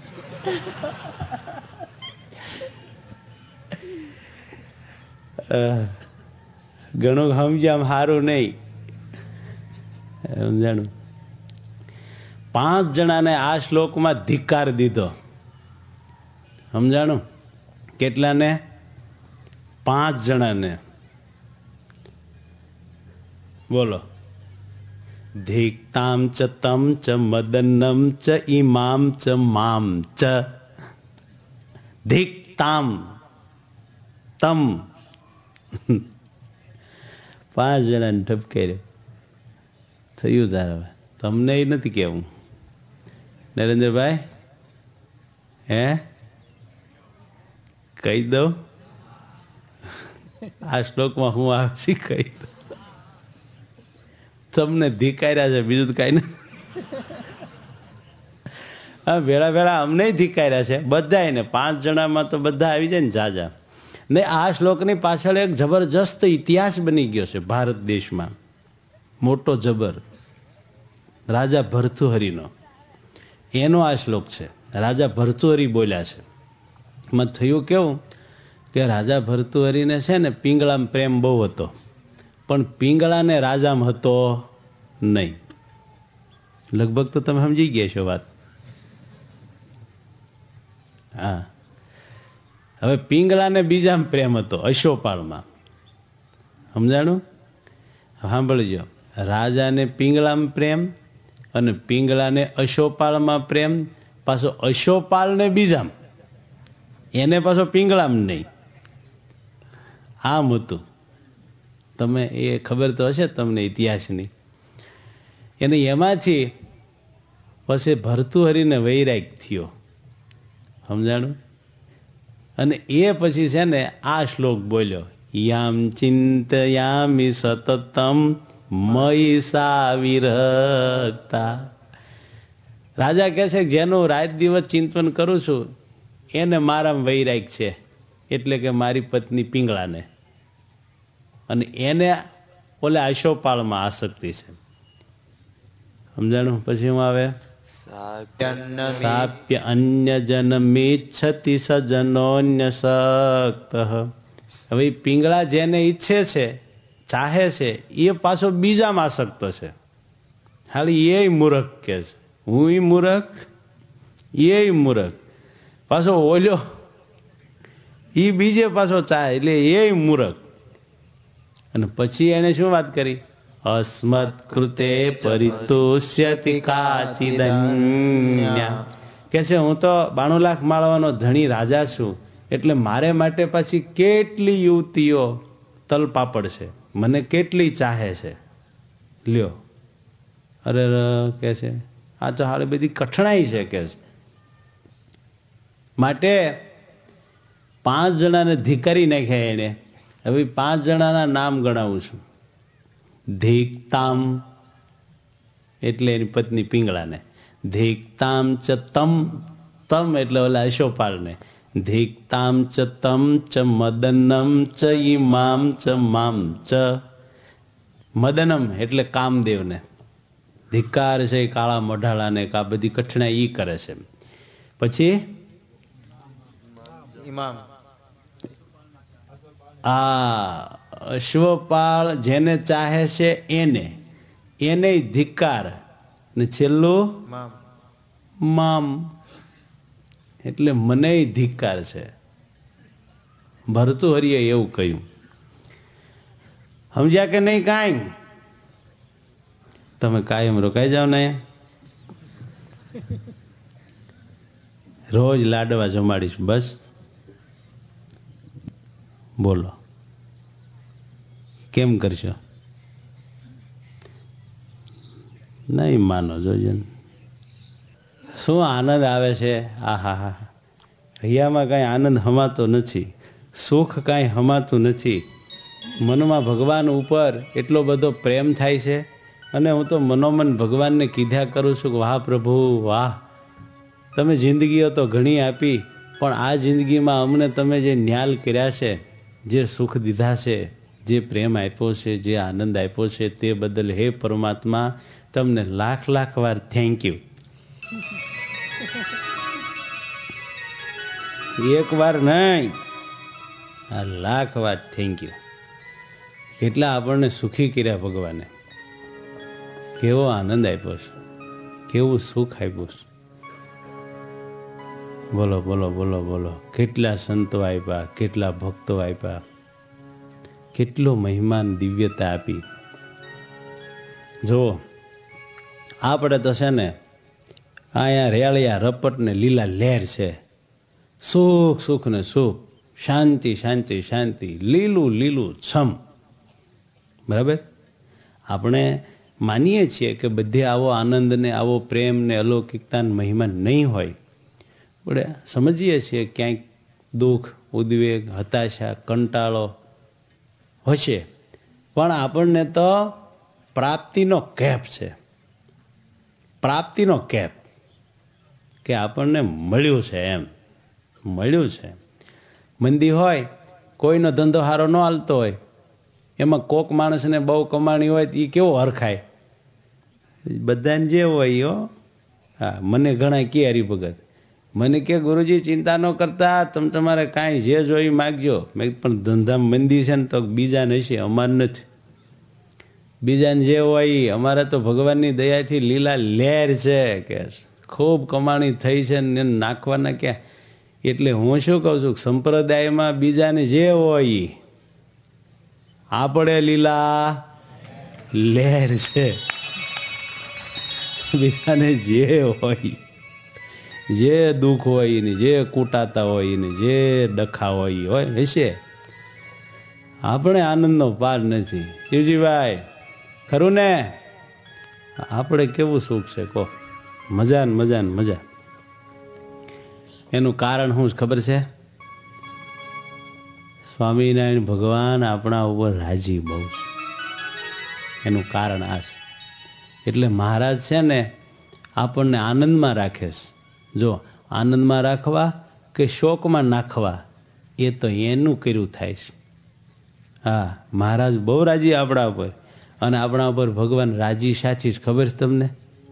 ઘણું સમજ્યા સારું નહીં સમજાણું. 5 જણાને આ શ્લોકમાં ધિક્કાર દીધો. સમજાણું? કેટલાને? 5 જણાને. બોલો. ધિક્તામ ચ તમ ચ મદનમ ચ ઈમામ ચ મામ ચ. ધિક્તામ તમ 5 જણાને ઠપકે થયું. તારે તમને એ નથી કેવું નરેન્દ્રભાઈ? હે કહી દઉં આ શ્લોકમાં હું આવશી કહી દઉં. તમને ધિકાર્યા છે, બીજું તો કાંઈ નથી. હા, ભેળા ભેળા અમને ધિકાર્યા છે બધાને. 5 જણામાં તો બધા આવી જાય ને જાજા. ને આ શ્લોકની પાછળ એક જબરજસ્ત ઇતિહાસ બની ગયો છે ભારત દેશમાં, મોટો જબર. રાજા ભર્તુહરિનો એનો આ શ્લોક છે. રાજા ભર્તુહરિ બોલ્યા છે. એમાં થયું કેવું કે રાજા ભર્તુહરિને છે ને પિંગળામાં પ્રેમ બહુ હતો, પણ પિંગળાને રાજામાં હતો નહીં. લગભગ તો તમે સમજી ગયા છો વાત. હા, હવે પિંગળાને બીજામાં પ્રેમ હતો, અશોપાળમાં. સમજાણું? સાંભળજો. રાજાને પિંગળામાં પ્રેમ અને પિંગળાને અશોપાળમાં પ્રેમ, પાછો અશોપાળને બીજામાં, એને પાછો પિંગળામાં નહીં. આમ હતું. તમે એ ખબર તો હશે તમને ઇતિહાસની. એને એમાંથી પછી ભર્તુહરિને વૈરાગ થયો. સમજાણું? અને એ પછી છે ને આ શ્લોક બોલ્યો, યામ ચિંતયામિ સતતમ મયિ સા વિરક્તા. રાજા કહે છે જેનું રાત દિવસ ચિંતન કરું છું એને મારામાં વૈરાગ છે, એટલે કે મારી પત્ની પિંગળાને, અને એને ઓલે આશોપાળમાં આસક્તિ છે. સમજાણું? પછી હું આવે, સાપ્ય અન્ય જનમિચ્છતિ સજનોન્યસક્તઃ. હવે પિંગળા જેને ઈચ્છે છે, ચાહે છે, એ પાછો બીજામાં આસક્ત છે. હાલી એ મૂર્ખ કે છે, હું મૂર્ખ, એ મૂર્ખ. પાછો ઓલ્યો એ બીજે પાછો ચાહે, એટલે એ મૂર્ખ. અને પછી એને શું વાત કરી? અસ્મત કૃતે પરિતુષ્યતિ કાચિદન્યા. કે છે હું તો 92 લાખ માળવાનો ધણી રાજા છું, એટલે મારે માટે પછી કેટલી યુવતીઓ તલપાપડ છે, મને કેટલી ચાહે છે. લ્યો. અરે કે છે આ તો હાલ બધી કઠણાઈ છે કે છે. માટે 5 જણાને ધિકારી નાખ્યા એને. હવે 5 જણાના નામ ગણાવું છું. ધિક્તામ એટલે એની પત્ની પિંગળાને, ધિક્તામ ચ તમ, તમ એટલે ઓલા અશોપાળને, ધિક્તામ ચ તમ ચ મદનમ ચ ઈમામ ચ મામ ચ. મદનમ એટલે કામદેવને ધિક્કાર છે, કાળા મોઢાળાને કા બધી કઠણાઈ ઈ કરે છે. પછી ઇમામ અશ્વપાળ જેને ચાહે છે એને ધિક્કાર, ને છેલ્લું મામ એટલે મને ધિક્કાર છે. ભર્તુહરિએ એવું કહ્યું. સમજ્યા કે નહીં? કાંઈ તમે કાયમ રોકાઈ જાઓ ને, રોજ લાડવા જમાડીશ બસ. બોલો કેમ કરશો? નહીં માનો. જોજો શું આનંદ આવે છે. આ હા હા, હૈયામાં કાંઈ આનંદ હમાતો નથી, સુખ કાંઈ હમાતું નથી. મનમાં ભગવાન ઉપર એટલો બધો પ્રેમ થાય છે અને હું તો મનોમન ભગવાનને કીધા કરું છું કે વાહ પ્રભુ વાહ, તમે જિંદગીઓ તો ઘણી આપી, પણ આ જિંદગીમાં અમને તમે જે ન્યાલ કર્યા છે, જે સુખ દીધા છે, જે પ્રેમ આપ્યો છે, જે આનંદ આપ્યો છે, તે બદલ હે પરમાત્મા તમને લાખ લાખ વાર થેન્ક યુ. એક વાર નહીં, આ લાખ વાર થેન્ક યુ. કેટલા આપણને સુખી કર્યા ભગવાને, કેવો આનંદ આપ્યો છે, કેવું સુખ આપ્યું છે. બોલો બોલો બોલો બોલો. કેટલા સંતો આપ્યા, કેટલા ભક્તો આપ્યા, કેટલો મહિમાન દિવ્યતા આપી. જો આપણે તો છે ને અહીંયા રેળિયા રપટ ને લીલા લહેર છે, સુખ સુખ ને સુખ, શાંતિ શાંતિ શાંતિ, લીલું લીલું છમ. બરાબર, આપણે માનીએ છીએ કે બધે આવો આનંદ ને આવો પ્રેમ ને અલૌકિકતા મહિમા નહીં હોય, પણ સમજીએ છીએ ક્યાંક દુઃખ, ઉદ્વેગ, હતાશા, કંટાળો હશે, પણ આપણને તો પ્રાપ્તિનો કેપ છે, પ્રાપ્તિનો કેપ, કે આપણને મળ્યું છે, એમ મળ્યું છે. મંદી હોય, કોઈનો ધંધો સારો ન હાલતો હોય, એમાં કોક માણસને બહુ કમાણી હોય તો એ કેવો હરખાય, બધાને જે હોય. હો હા, મને ઘણા કે હરિભગત મને કે ગુરુજી ચિંતા ન કરતા, તમે તમારે કાંઈ જે જોઈ માગજો. મેં પણ ધંધામાં મંદી છે ને તો બીજાને હશે, અમારે નથી. બીજાને જે હોય, અમારે તો ભગવાનની દયાથી લીલા લહેર છે, કે ખૂબ કમાણી થઈ છે ને નાખવાના ક્યાં. એટલે હું શું કહું છું, સંપ્રદાયમાં બીજાને જે હોય, આપણે લીલા લહેર છે. બીજાને જે હોય, જે દુઃખ હોય ને, જે કૂટાતા હોય ને, જે ડખા હોય હશે, આપણે આનંદનો પાર નથી. શિવજીભાઈ ખરું ને? આપણે કેવું સુખ છે કહો, મજા ને મજા ને મજા. એનું કારણ શું ખબર છે? સ્વામિનારાયણ ભગવાન આપણા ઉપર રાજી બહુ છે, એનું કારણ આ છે. એટલે મહારાજ છે ને આપણને આનંદમાં રાખે છે. જો આનંદમાં રાખવા કે શોકમાં નાખવા, એ તો એનું કર્યું થાય છે. હા, મહારાજ બહુ રાજી આપણા ઉપર, અને આપણા ઉપર ભગવાન રાજી સાચી જ ખબર છે તમને?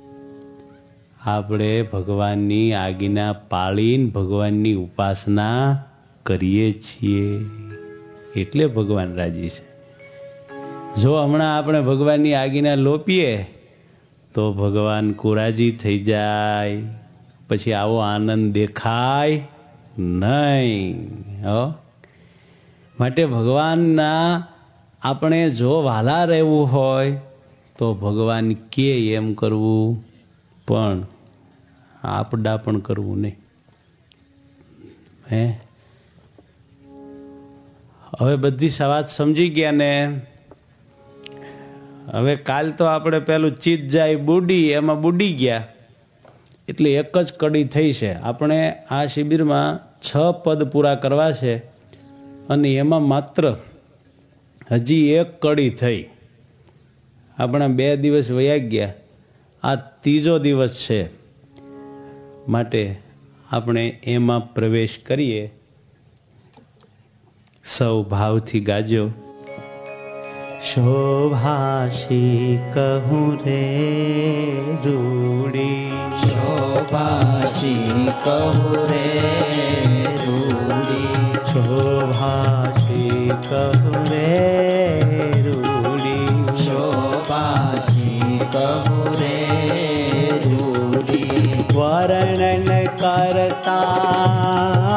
આપણે ભગવાનની આજ્ઞા પાળીને ભગવાનની ઉપાસના કરીએ છીએ, એટલે ભગવાન રાજી છે. જો હમણાં આપણે ભગવાનની આજ્ઞા લોપીએ તો ભગવાન કુરાજી થઈ જાય, પછી આવો આનંદ દેખાય નહીં. હો, માટે ભગવાનના આપણે જો વાલા રહેવું હોય તો ભગવાન કે એમ કરવું, પણ આપડા પણ કરવું નહીં. હે, હવે બધી વાત સમજી ગયા ને? હવે કાલ તો આપણે પેલું ચિત જાય બુડી, એમાં બુડી ગયા. એટલે એક જ કડી થઈ છે. આપણે આ શિબિરમાં 6 પદ પૂરા કરવા છે, અને એમાં માત્ર હજી એક કડી થઈ. આપણા 2 દિવસ વયા ગયા, આ 3જો દિવસ છે. માટે આપણે એમાં પ્રવેશ કરીએ. સૌ ભાવથી ગાજો. શોભાશી કહું રે રૂડી, શોભાશી કહું રે રૂડી, શોભાશી કહું રે રૂડી, શોભાશી કહું રે રૂડી. વર્ણન કરતા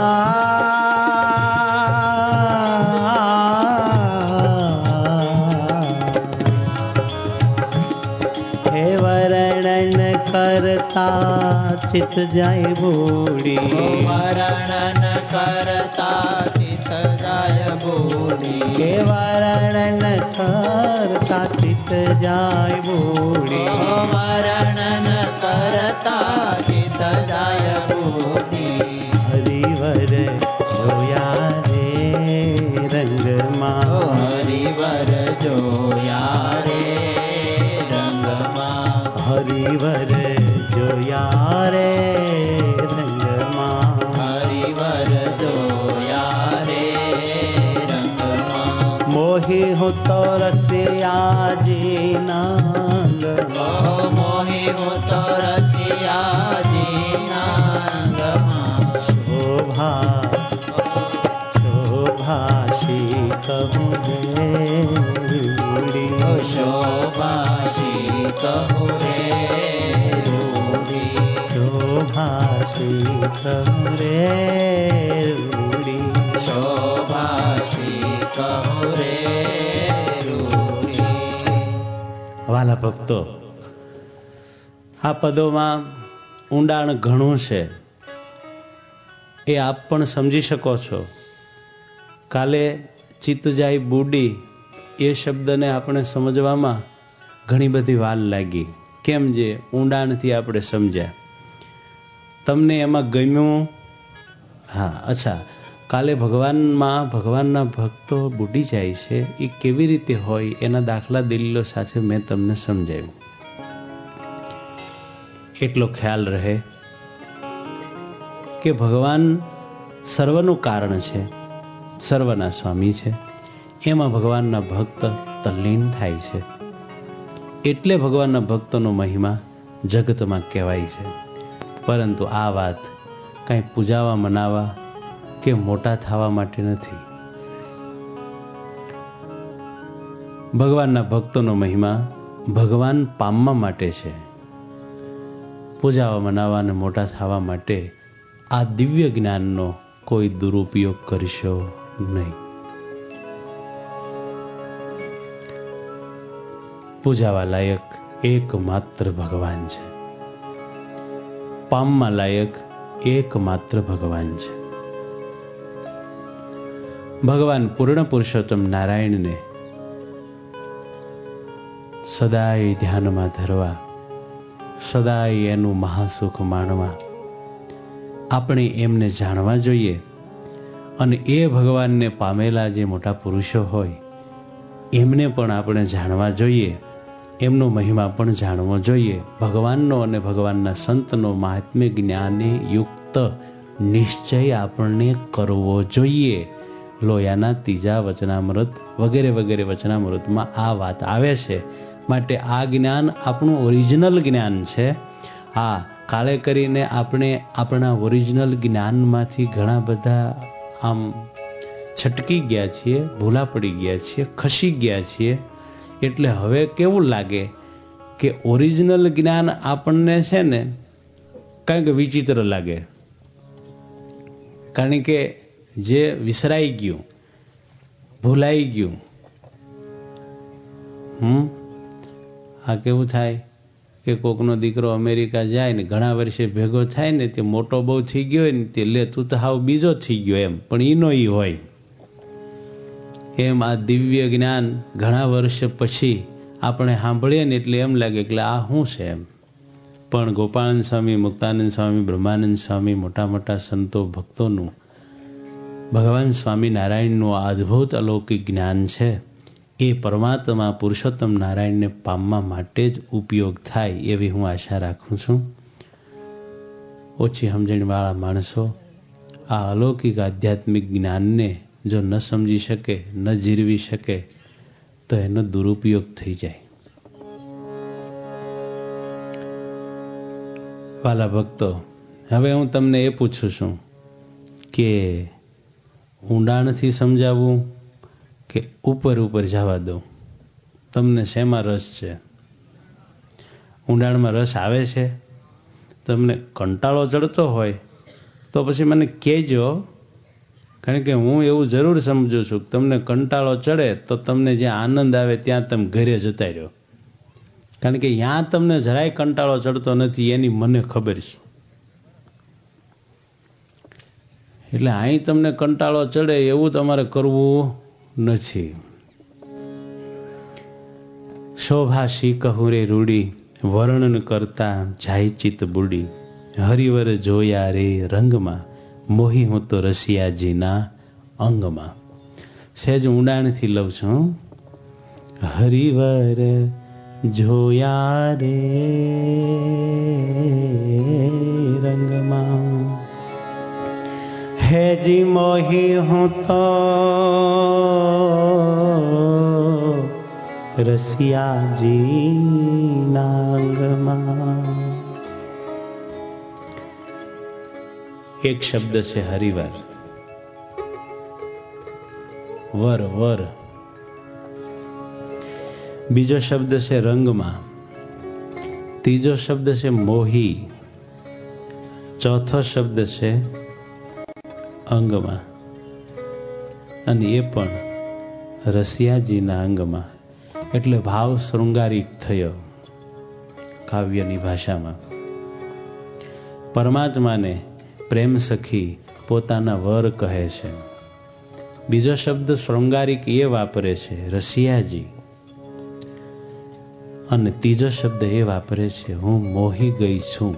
ચિત જાય બુડી, વર્ણન કરતા ચિત જાય બુડી, કે વર્ણન કરતા ચિત જાય બુડી, વર્ણન કરતા ચિત જાય બુડી. હરિવર જોયા રે રંગમાં, હરિવર જોયા રે રંગમાં, હરિવર જોયા રે રંગમાં, મોહી હું તો રસિયાજી નાંગમાં, મોહી હું તો રસિયાજી નાંગમાં, શોભાશી કહું રે રૂડી, શોભાશી કહું રે રૂડી, શોભાશી કહું રે રૂડી, શોભાશી કહું રે રૂડી. વાલા ભક્તો, આ પદોમાં ઊંડાણ ઘણું છે, એ આપ પણ સમજી શકો છો. કાલે ચિત્ત જાય બુડી એ શબ્દને આપણે સમજવામાં ઘણી બધી વાર લાગી. કેમ? જે ઊંડાણથી આપણે સમજ્યા. તમને એમાં ગમ્યું? હા, અચ્છા. કાલે ભગવાનના ભક્તો બુડી જાય છે એ કેવી રીતે હોય એના દાખલા દલીલો સાથે મેં તમને સમજાવ્યું. એટલો ખ્યાલ રહે કે ભગવાન સર્વનું કારણ છે, સર્વના સ્વામી છે, એમાં ભગવાનના ભક્ત તલ્લીન થાય છે. એટલે ભગવાનના ભક્તોનો મહિમા જગતમાં કહેવાય છે. પરંતુ આ વાત કાંઈ પૂજાવા મનાવા કે મોટા થવા માટે નથી. ભગવાનના ભક્તોનો મહિમા ભગવાન પામવા માટે છે. પૂજાવા મનાવા અને મોટા થવા માટે આ દિવ્ય જ્ઞાનનો કોઈ દુરુપયોગ કરશો નહીં. પૂજાવા લાયક એકમાત્ર ભગવાન છે, પામવા લાયક એકમાત્ર ભગવાન છે. ભગવાન પૂર્ણ પુરુષોત્તમ નારાયણને સદાય ધ્યાનમાં ધરવા, સદાય એનું મહાસુખ માણવા આપણે એમને જાણવા જોઈએ. અને એ ભગવાનને પામેલા જે મોટા પુરુષો હોય એમને પણ આપણે જાણવા જોઈએ, એમનો મહિમા પણ જાણવો જોઈએ. ભગવાનનો અને ભગવાનના સંતનો મહાત્મ્ય જ્ઞાને યુક્ત નિશ્ચય આપણને કરવો જોઈએ. લોયાના ત્રીજા વચનામૃત વગેરે વગેરે વચનામૃતમાં આ વાત આવે છે. માટે આ જ્ઞાન આપણું ઓરિજિનલ જ્ઞાન છે. હા, કાલે કરીને આપણે આપણા ઓરિજિનલ જ્ઞાનમાંથી ઘણા બધા આમ છટકી ગયા છીએ, ભૂલા પડી ગયા છીએ, ખસી ગયા છીએ. એટલે હવે કેવું લાગે કે ઓરિજિનલ જ્ઞાન આપણને છે ને કંઈક વિચિત્ર લાગે. કારણ કે જે વિસરાઈ ગયું, ભૂલાઈ ગયું, આ કેવું થાય કે કોકનો દીકરો અમેરિકા જાય ને ઘણા વર્ષે ભેગો થાય ને તે મોટો બહુ થઈ ગયો હોય ને તે લે તું તો હાવ બીજો થઈ ગયો એમ, પણ ઈનો ઈ હોય એમ. આ દિવ્ય જ્ઞાન ઘણા વર્ષ પછી આપણે સાંભળીએ ને એટલે એમ લાગે કે આ શું છે એમ. પણ ગોપાળાનંદ સ્વામી, મુક્તાનંદ સ્વામી, બ્રહ્માનંદ સ્વામી, મોટા મોટા સંતો ભક્તોનું ભગવાન સ્વામી નારાયણનું આ અદ્ભુત અલૌકિક જ્ઞાન છે એ પરમાત્મા પુરુષોત્તમ નારાયણને પામવા માટે જ ઉપયોગ થાય એવી હું આશા રાખું છું. ઓછી સમજણવાળા માણસો આ અલૌકિક આધ્યાત્મિક જ્ઞાનને જો ન સમજી શકે, ન જીરવી શકે તો એનો દુરુપયોગ થઈ જાય. વાલા ભક્તો, હવે હું તમને એ પૂછું છું કે ઊંડાણથી સમજાવવું કે ઉપર ઉપર જવા દઉં? તમને શેમાં રસ છે? ઊંડાણમાં રસ આવે છે? તમને કંટાળો ચડતો હોય તો પછી મને કહેજો, કારણ કે હું એવું જરૂર સમજું છું કે તમને કંટાળો ચડે તો તમને જ્યાં આનંદ આવે ત્યાં તમે ઘરે જતા રહ્યો. કારણ કે ત્યાં તમને જરાય કંટાળો ચડતો નથી એની મને ખબર છે. એટલે અહીં તમને કંટાળો ચડે એવું તમારે કરવું નથી. શોભાશી કહું રે રૂડી, વર્ણન કરતા જાય ચિત્ત બુડી. હરિવર જોયા રે રંગમાં, મોહી હું તો રસિયાજીના અંગમાં. સહેજ ઊંડાણથી લઉં છું. હરિવર જોયા રે રંગમાં હેજી મોહી હું તો રસિયાજી નાંગમાં. એક શબ્દ છે હરિવાર, વર વર. બીજો શબ્દ છે રંગમાં, ત્રીજો શબ્દ છે મોહી, ચોથો શબ્દ છે અંગમાં, અને એ પણ રસિયાજીના અંગમાં. એટલે ભાવ શૃંગારિક થયો કાવ્યની ભાષામાં. પરમાત્માને પ્રેમ સખી પોતાના વર કહે છે. બીજો શબ્દ શૃંગારિક એ વાપરે છે રસિયાજી, અને ત્રીજો શબ્દ એ વાપરે છે હું મોહી ગઈ છું.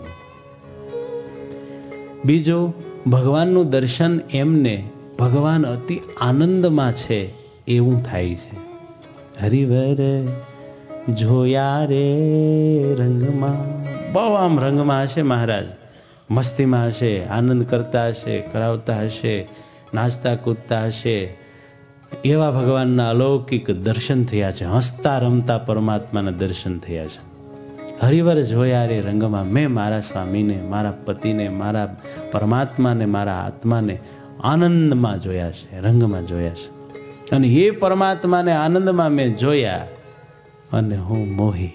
બીજો ભગવાનનું દર્શન એમને ભગવાન અતિ આનંદમાં છે એવું થાય છે. હરિવર જોયા રે રંગમાં. બહુ આમ રંગમાં હશે મહારાજ, મસ્તીમાં હશે, આનંદ કરતા હશે, કરાવતા હશે, નાચતા કૂદતા હશે. એવા ભગવાનના અલૌકિક દર્શન થયા છે. હસતા રમતા પરમાત્માના દર્શન થયા છે. હરિવર જોયા રે રંગમાં. મેં મારા સ્વામીને, મારા પતિને, મારા પરમાત્માને, મારા આત્માને આનંદમાં જોયા છે, રંગમાં જોયા છે. અને એ પરમાત્માને આનંદમાં મેં જોયા અને હું મોહી.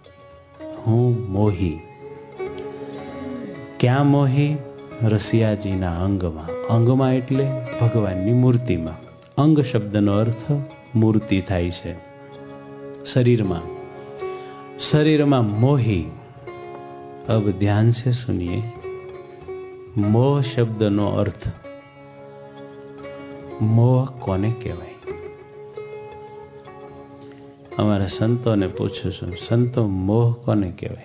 ક્યાં મોહી? રસિયાજીના અંગમાં. અંગમાં એટલે ભગવાનની મૂર્તિમાં. અંગ શબ્દનો અર્થ મૂર્તિ થાય છે. શરીરમાં મોહી. અબ ધ્યાન से सुनिए, મોહ શબ્દનો અર્થ, મોહ કોને કહેવાય? અમારા સંતોને પૂછું છું, संतो मोह कोने कहवाय?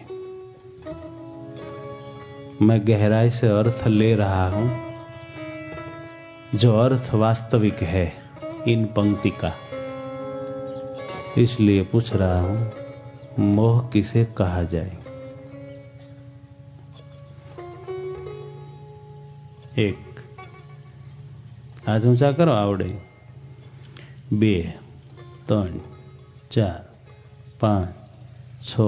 मैं गहराई से अर्थ ले रहा हूं, जो अर्थ वास्तविक है इन पंक्ति का, इसलिए पूछ रहा हूं मोह किसे कहा जाए? एक हाथ ऊंचा करो आवड़े. 2 3 4 5 6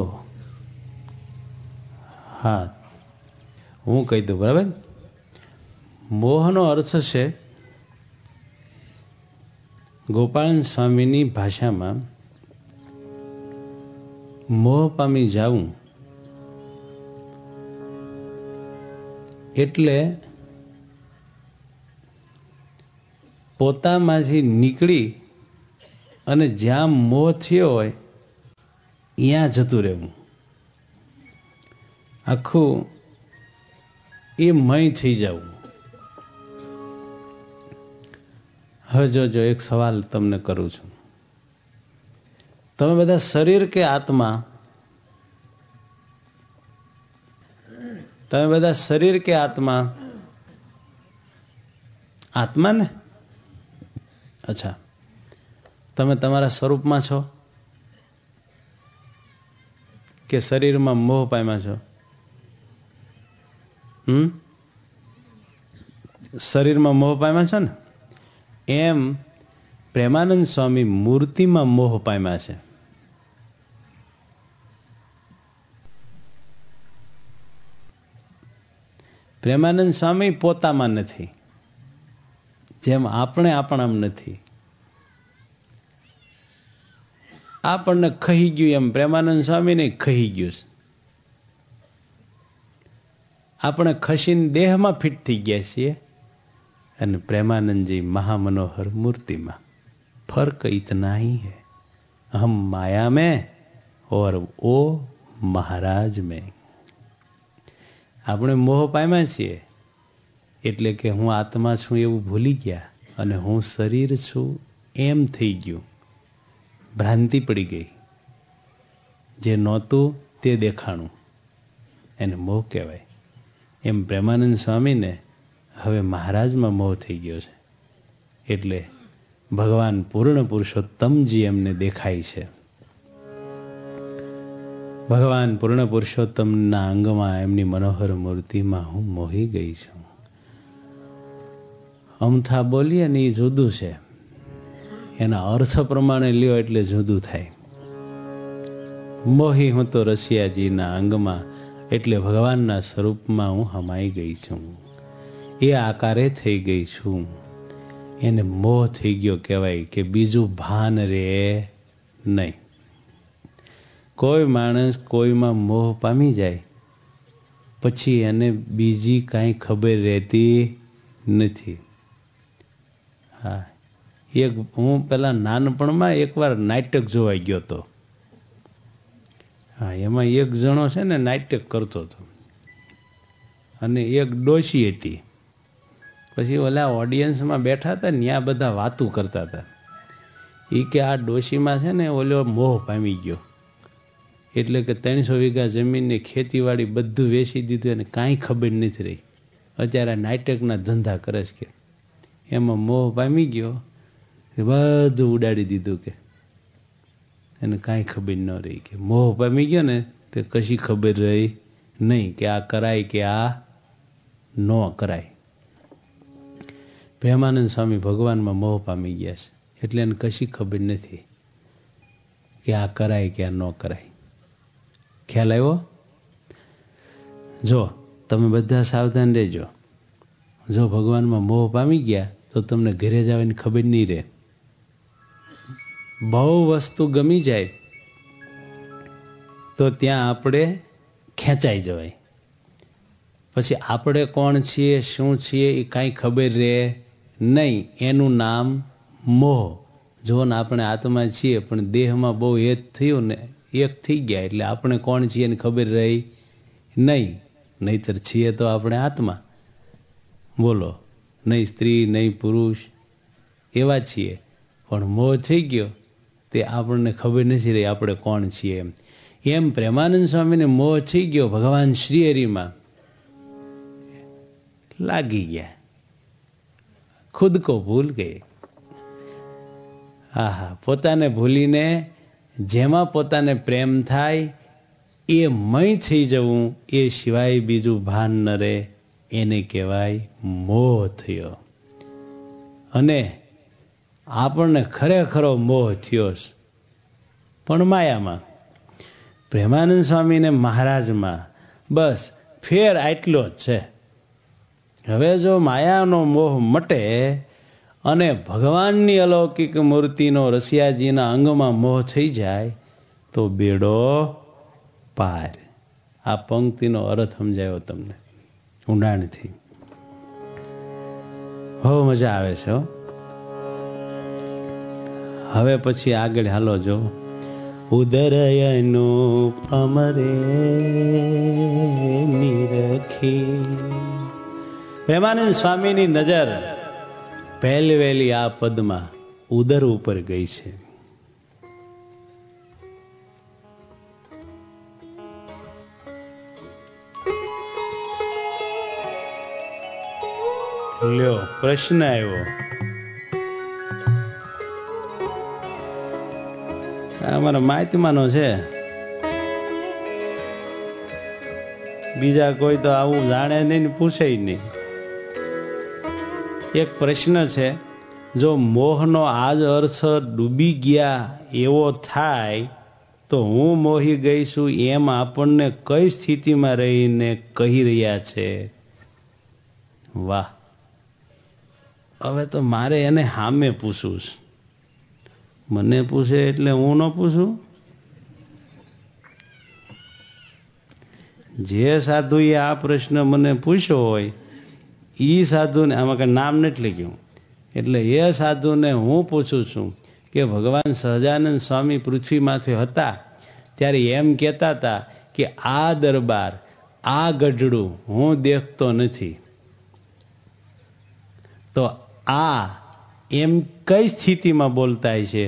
हाथ. હું કહી દઉં, બરાબર? મોહનો અર્થ છે, ગોપાળન સ્વામીની ભાષામાં, મોહ પામી જાવું એટલે પોતામાંથી નીકળી અને જ્યાં મોહ થયો હોય ત્યાં જતું રહેવું. આખું એ મય થઈ જવું. હવે જો એક સવાલ તમને કરું છું. તમે બધા શરીર કે આત્મા? તમે બધા શરીર કે આત્મા? આત્મા ને? અચ્છા, તમે તમારા સ્વરૂપમાં છો કે શરીરમાં મોહ પામ્યા છો? શરીરમાં મોહ પામ્યા છો ને? એમ પ્રેમાનંદ સ્વામી મૂર્તિમાં મોહ પામ્યા છે. પ્રેમાનંદ સ્વામી પોતામાં નથી, જેમ આપણે આપણામ નથી. આપણને ખહી ગયું એમ પ્રેમાનંદ સ્વામીને ખહી ગયું છે. આપણે ખસીને દેહમાં ફિટ થઈ ગયા છીએ અને પ્રેમાનંદજી મહામનોહર મૂર્તિમાં. फर्क इतना ही है, हम माया में और वो महाराज में. આપણે મોહ પામ્યા છીએ એટલે કે હું આત્મા છું એવું ભૂલી ગયા અને હું શરીર છું એમ થઈ ગયું. ભ્રાંતિ પડી ગઈ. જે નહોતું તે દેખાણું, એને મોહ કહેવાય. એમ પ્રેમાનંદ સ્વામીને હવે મહારાજમાં મોહ થઈ ગયો છે. એટલે ભગવાન પૂર્ણ પુરુષોત્તમજી એમને દેખાય છે. ભગવાન પૂર્ણ પુરુષોત્તમના અંગમાં એમની મનોહર મૂર્તિમાં હું મોહી ગઈ છું. અમથા બોલીએ ને એ જુદું છે, એના અર્થ પ્રમાણે લ્યો એટલે જુદું થાય. મોહી હું તો રસિયાજીના અંગમાં એટલે ભગવાનના સ્વરૂપમાં હું હમાઈ ગઈ છું, એ આકારે થઈ ગઈ છું. એને મોહ થઈ ગયો કહેવાય કે બીજું ભાન રે નહીં. કોઈ માણસ કોઈમાં મોહ પામી જાય પછી એને બીજી કાંઈ ખબર રહેતી નથી. હા, હું પેલા નાનપણમાં એકવાર નાટક જોવા ગયો હતો. હા, એમાં એક જણો છે ને નાટક કરતો હતો અને એક ડોશી હતી. પછી ઓલા ઓડિયન્સમાં બેઠા હતા ને ત્યાં બધા વાતું કરતા હતા. એ કે આ ડોશીમાં છે ને ઓલો મોહ પામી ગયો, એટલે કે 300 વીઘા જમીનની ખેતીવાડી બધું વેચી દીધું અને કાંઈ ખબર નથી રહી. અત્યારે નાટકના ધંધા કરે છે કે એમાં મોહ પામી ગયો, બધું ઉડાડી દીધું કે એને કાંઈ ખબર ન રહી. કે મોહ પામી ગયો ને તે કશી ખબર રહી નહીં કે આ કરાય કે આ ન કરાય. પ્રેમાનંદ સ્વામી ભગવાનમાં મોહ પામી ગયા છે એટલે એને કશી ખબર નથી કે આ કરાય કે આ ન કરાય. ખ્યાલ આવ્યો? જો તમે બધા સાવધાન રહેજો. જો ભગવાનમાં મોહ પામી ગયા તો તમને ઘરે જવાની ખબર નહીં રહે. બહુ વસ્તુ ગમી જાય તો ત્યાં આપણે ખેંચાઈ જવાય. પછી આપણે કોણ છીએ શું છીએ એ કાંઈ ખબર રહે નહીં. એનું નામ મોહ. જો ને આપણે આત્મા છીએ પણ દેહમાં બહુ એક થયું ને એક થઈ ગયા એટલે આપણે કોણ છીએ એની ખબર રહી નહીં. નહીતર છીએ તો આપણે આત્મા. બોલો, નહીં સ્ત્રી નહીં પુરુષ, એવા છીએ. પણ મોહ થઈ ગયો તે આપણને ખબર નથી રહી આપણે કોણ છીએ. એમ પ્રેમાનંદ સ્વામીને મોહ થઈ ગયો ભગવાન શ્રી હરિમાં, લાગી ગયા, ખુદ કો ભૂલ ગયે. હા હા, પોતાને ભૂલીને જેમાં પોતાને પ્રેમ થાય એ મય થઈ જવું, એ સિવાય બીજું ભાન ન રહે, એને કહેવાય મોહ થયો. અને આપણને ખરેખરો મોહ થયો પણ માયામાં. પ્રેમાનંદ સ્વામીને મહારાજમાં બસ ફેર આટલો જ છે. હવે જો માયાનો મોહ મટે અને ભગવાનની અલૌકિક મૂર્તિનો રસિયાજીના અંગમાં મોહ થઈ જાય તો બેડો પાર. આ પંક્તિનો અર્થ સમજાયો તમને ઊંડાણથી. બહુ મજા આવે છે. હવે પછી આગળ હાલો જો. ઉદરયનું અમરે નિરખી. પ્રેમાનંદ સ્વામીની નજર પહેલવેલી આ પદમાં ઉદર ઉપર ગઈ છે. લ્યો પ્રશ્ન આવ્યો. અમારા માહિતીમાંનો છે, બીજા કોઈ તો આવું જાણે નહીં ને પૂછે નહીં. એક પ્રશ્ન છે, જો મોહનો આ જ અર્થ ડૂબી ગયા એવો થાય તો હું મોહી ગઈ છું એમ આપણને કઈ સ્થિતિમાં રહીને કહી રહ્યા છે? વાહ! હવે તો મારે એને સામે પૂછવું છે. મને પૂછે એટલે હું ન પૂછું? જે સાધુએ આ પ્રશ્ન મને પૂછ્યો હોય એ સાધુને, આમાં કંઈ નામ નથી લખ્યું, એટલે એ સાધુને હું પૂછું છું કે ભગવાન સહજાનંદ સ્વામી પૃથ્વીમાંથી હતા ત્યારે એમ કહેતા હતા કે આ દરબાર, આ ગઢડું હું દેખતો નથી, તો આ એમ કઈ સ્થિતિમાં બોલતા છે?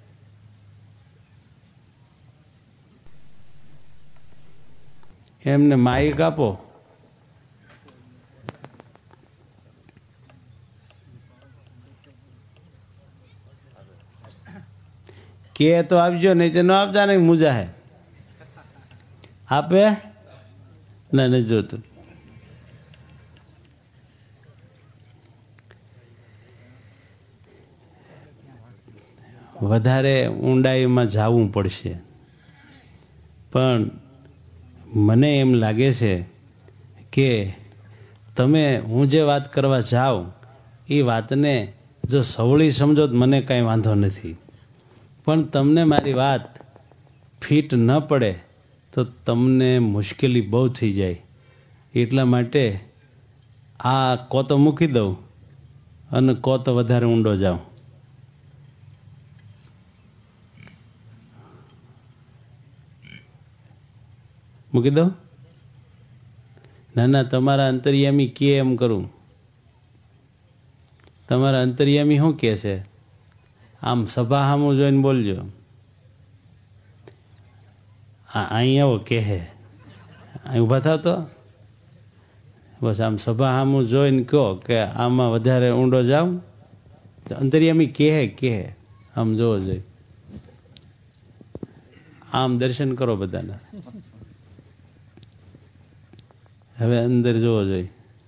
એમને માઇક આપો. કે તો આપજો, નહીં તો ન આપતા ને મુજા હે. આપે ના નથી જોતું. વધારે ઊંડાઈમાં જવું પડશે, પણ મને એમ લાગે છે કે તમે હું જે વાત કરવા જાઉં એ વાતને જો સવળી સમજો તો મને કાંઈ વાંધો નથી, પણ તમને મારી વાત ફિટ ન પડે તો તમને મુશ્કેલી બહુ થઈ જાય. એટલા માટે આ કો તો મૂકી દઉં અને કો તો વધારે ઊંડો જાઉં. મૂકી દઉં? ના ના, તમારા અંતર્યામી કે એમ કરું. તમારા અંતર્યામી શું કહે છે? આમ સભા સામું જોઈને બોલજો. અહીં આવો કહે, અહીં ઊભા થાવ તો બસ આમ સભા સામું જોઈને કહો કે આમાં વધારે ઊંડો જાવ. અંતર્યામી કહે આમ જોવો જોઈએ. આમ દર્શન કરો બધાના. હવે અંદર જોવો જોઈએ.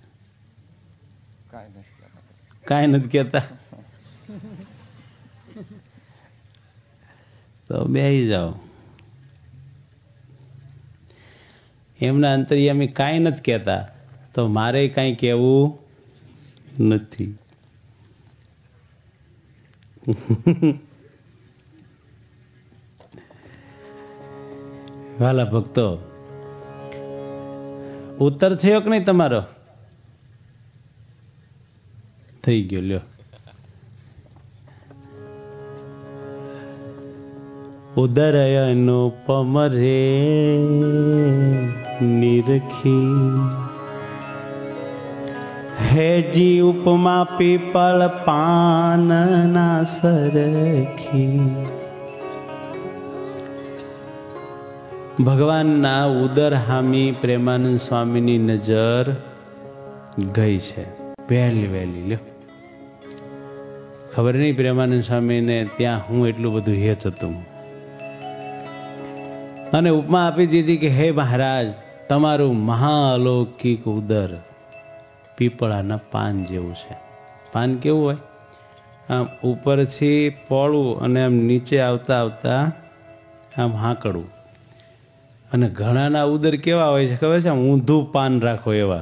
કાંઈ નથી કહેતા તો બેસી જાઓ. એમના અંતર્યામી કાંઈ નથી કહેતા તો મારે કાંઈ કહેવું નથી. વાલા ભક્તો, ઉત્તર થયો કે નહીં તમારો? થઈ ગયો. લ્યો, ઉદરયનો પમરે નિરખી હેજી ઉપમા પીપળ પાન ના સરખી. ભગવાનના ઉદર હામી પ્રેમાનંદ સ્વામીની નજર ગઈ છે વહેલી વહેલી. લ્યો, ખબર નહીં પ્રેમાનંદ સ્વામીને ત્યાં હું એટલું બધું હેત હતું. અને ઉપમા આપી દીધી કે હે મહારાજ, તમારું મહાઅલૌકિક ઉદર પીપળાના પાન જેવું છે. પાન કેવું હોય? આમ ઉપરથી પોળું અને આમ નીચે આવતા આવતા આમ હાંકડું. અને ઘણાના ઉદર કેવા હોય છે ખબર છે? આમ ઊંધું પાન રાખો એવા.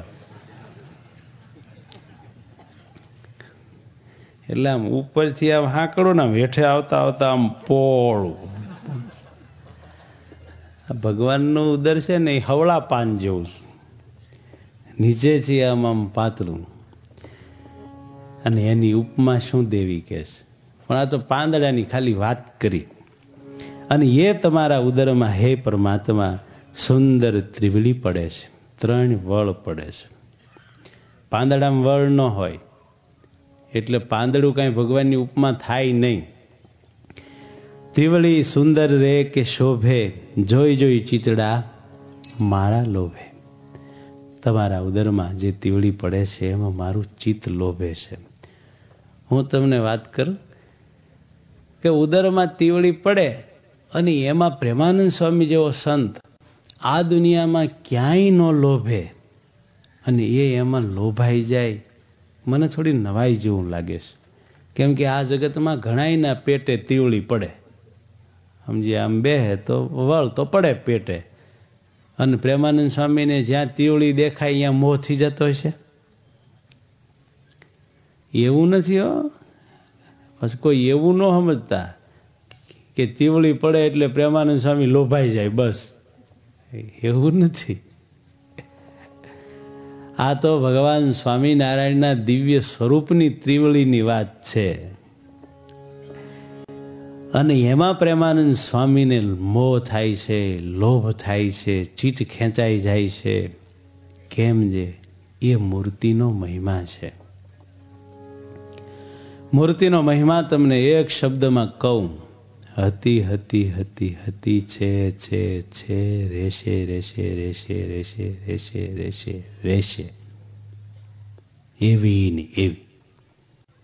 એટલે આમ ઉપરથી આમ હાંકડું ને હેઠે આવતા આવતા આમ પોળું. ભગવાનનું ઉદર છે ને એ હવળા પાન જેવું છે, નીચેથી આમ આમ પાતળું. અને એની ઉપમા શું દેવી કહે છે? પણ આ તો પાંદડાની ખાલી વાત કરી. અને એ તમારા ઉદરમાં હે પરમાત્મા સુંદર ત્રિવળી પડે છે, 3 વળ પડે છે. પાંદડામાં વળ ન હોય એટલે પાંદડું કાંઈ ભગવાનની ઉપમા થાય નહીં. ત્રિવળી સુંદર રે કે શોભે, જોઈ જોઈ ચિતડા મારા લોભે. તમારા ઉદરમાં જે ત્રિવળી પડે છે એમાં મારું ચિત્ત લોભે છે. હું તમને વાત કરું કે ઉદરમાં ત્રિવળી પડે અને એમાં પ્રેમાનંદ સ્વામી જેવો સંત આ દુનિયામાં ક્યાંય ન લોભે અને એ એમાં લોભાઈ જાય, મને થોડી નવાઈ જેવું લાગે છે. કેમ કે આ જગતમાં ઘણાયના પેટે ત્રિવળી પડે. સમજી, આમ બેહે તો વળ તો પડે પેટે. અને પ્રેમાનંદ સ્વામીને જ્યાં ત્રિવળી દેખાય ત્યાં મોહ થઈ જતો હશે? એવું નથી હો. પછી કોઈ એવું ન સમજતા કે ત્રિવળી પડે એટલે પ્રેમાનંદ સ્વામી લોભાઈ જાય, બસ. એવું નથી. આ તો ભગવાન સ્વામિનારાયણના દિવ્ય સ્વરૂપની ત્રિવળીની વાત છે. અને એમાં પ્રેમાનંદ સ્વામીને મોહ થાય છે, લોભ થાય છે, ચિત્ત ખેંચાઈ જાય છે. કેમ? જે એ મૂર્તિનો મહિમા છે. મૂર્તિનો મહિમા તમને એક શબ્દમાં કહું: હતી હતી હતી હતી, છે છે છે, રહેશે રહેશે રહેશે રહેશે રહેશે રહેશે રહેશે. એવી ને એવી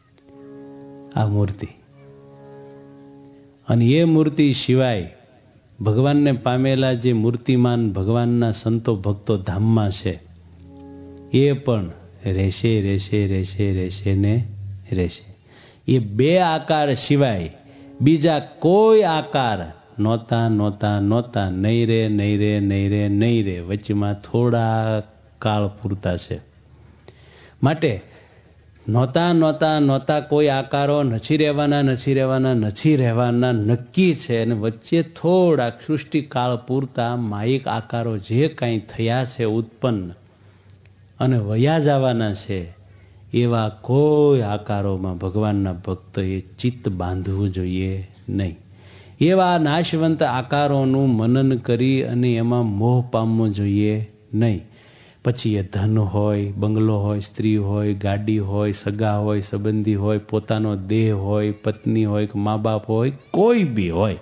આ મૂર્તિ. અને એ મૂર્તિ સિવાય ભગવાનને પામેલા જે મૂર્તિમાન ભગવાનના સંતો ભક્તો ધામમાં છે એ પણ રહેશે રહેશે રહેશે રહેશે ને રહેશે. એ બે આકાર સિવાય બીજા કોઈ આકાર નહોતા નહોતા નહોતા, નહીં રે નહીં રે નહીં રે નહીં રે, વચ્ચેમાં થોડા કાળ પૂરતા છે. માટે નહોતા નહોતા નહોતા કોઈ આકારો નથી રહેવાના નથી રહેવાના નથી રહેવાના નક્કી છે, અને વચ્ચે થોડા સૃષ્ટિકાળ પૂરતા માયિક આકારો જે કાંઈ થયા છે ઉત્પન્ન અને વયા જવાના છે, એવા કોઈ આકારોમાં ભગવાનના ભક્તોએ ચિત્ત બાંધવું જોઈએ નહીં. એવા નાશવંત આકારોનું મનન કરી અને એમાં મોહ પામવો જોઈએ નહીં. પછી એ ધન હોય, બંગલો હોય, સ્ત્રી હોય, ગાડી હોય, સગા હોય, સંબંધી હોય, પોતાનો દેહ હોય, પત્ની હોય કે મા બાપ હોય, કોઈ બી હોય,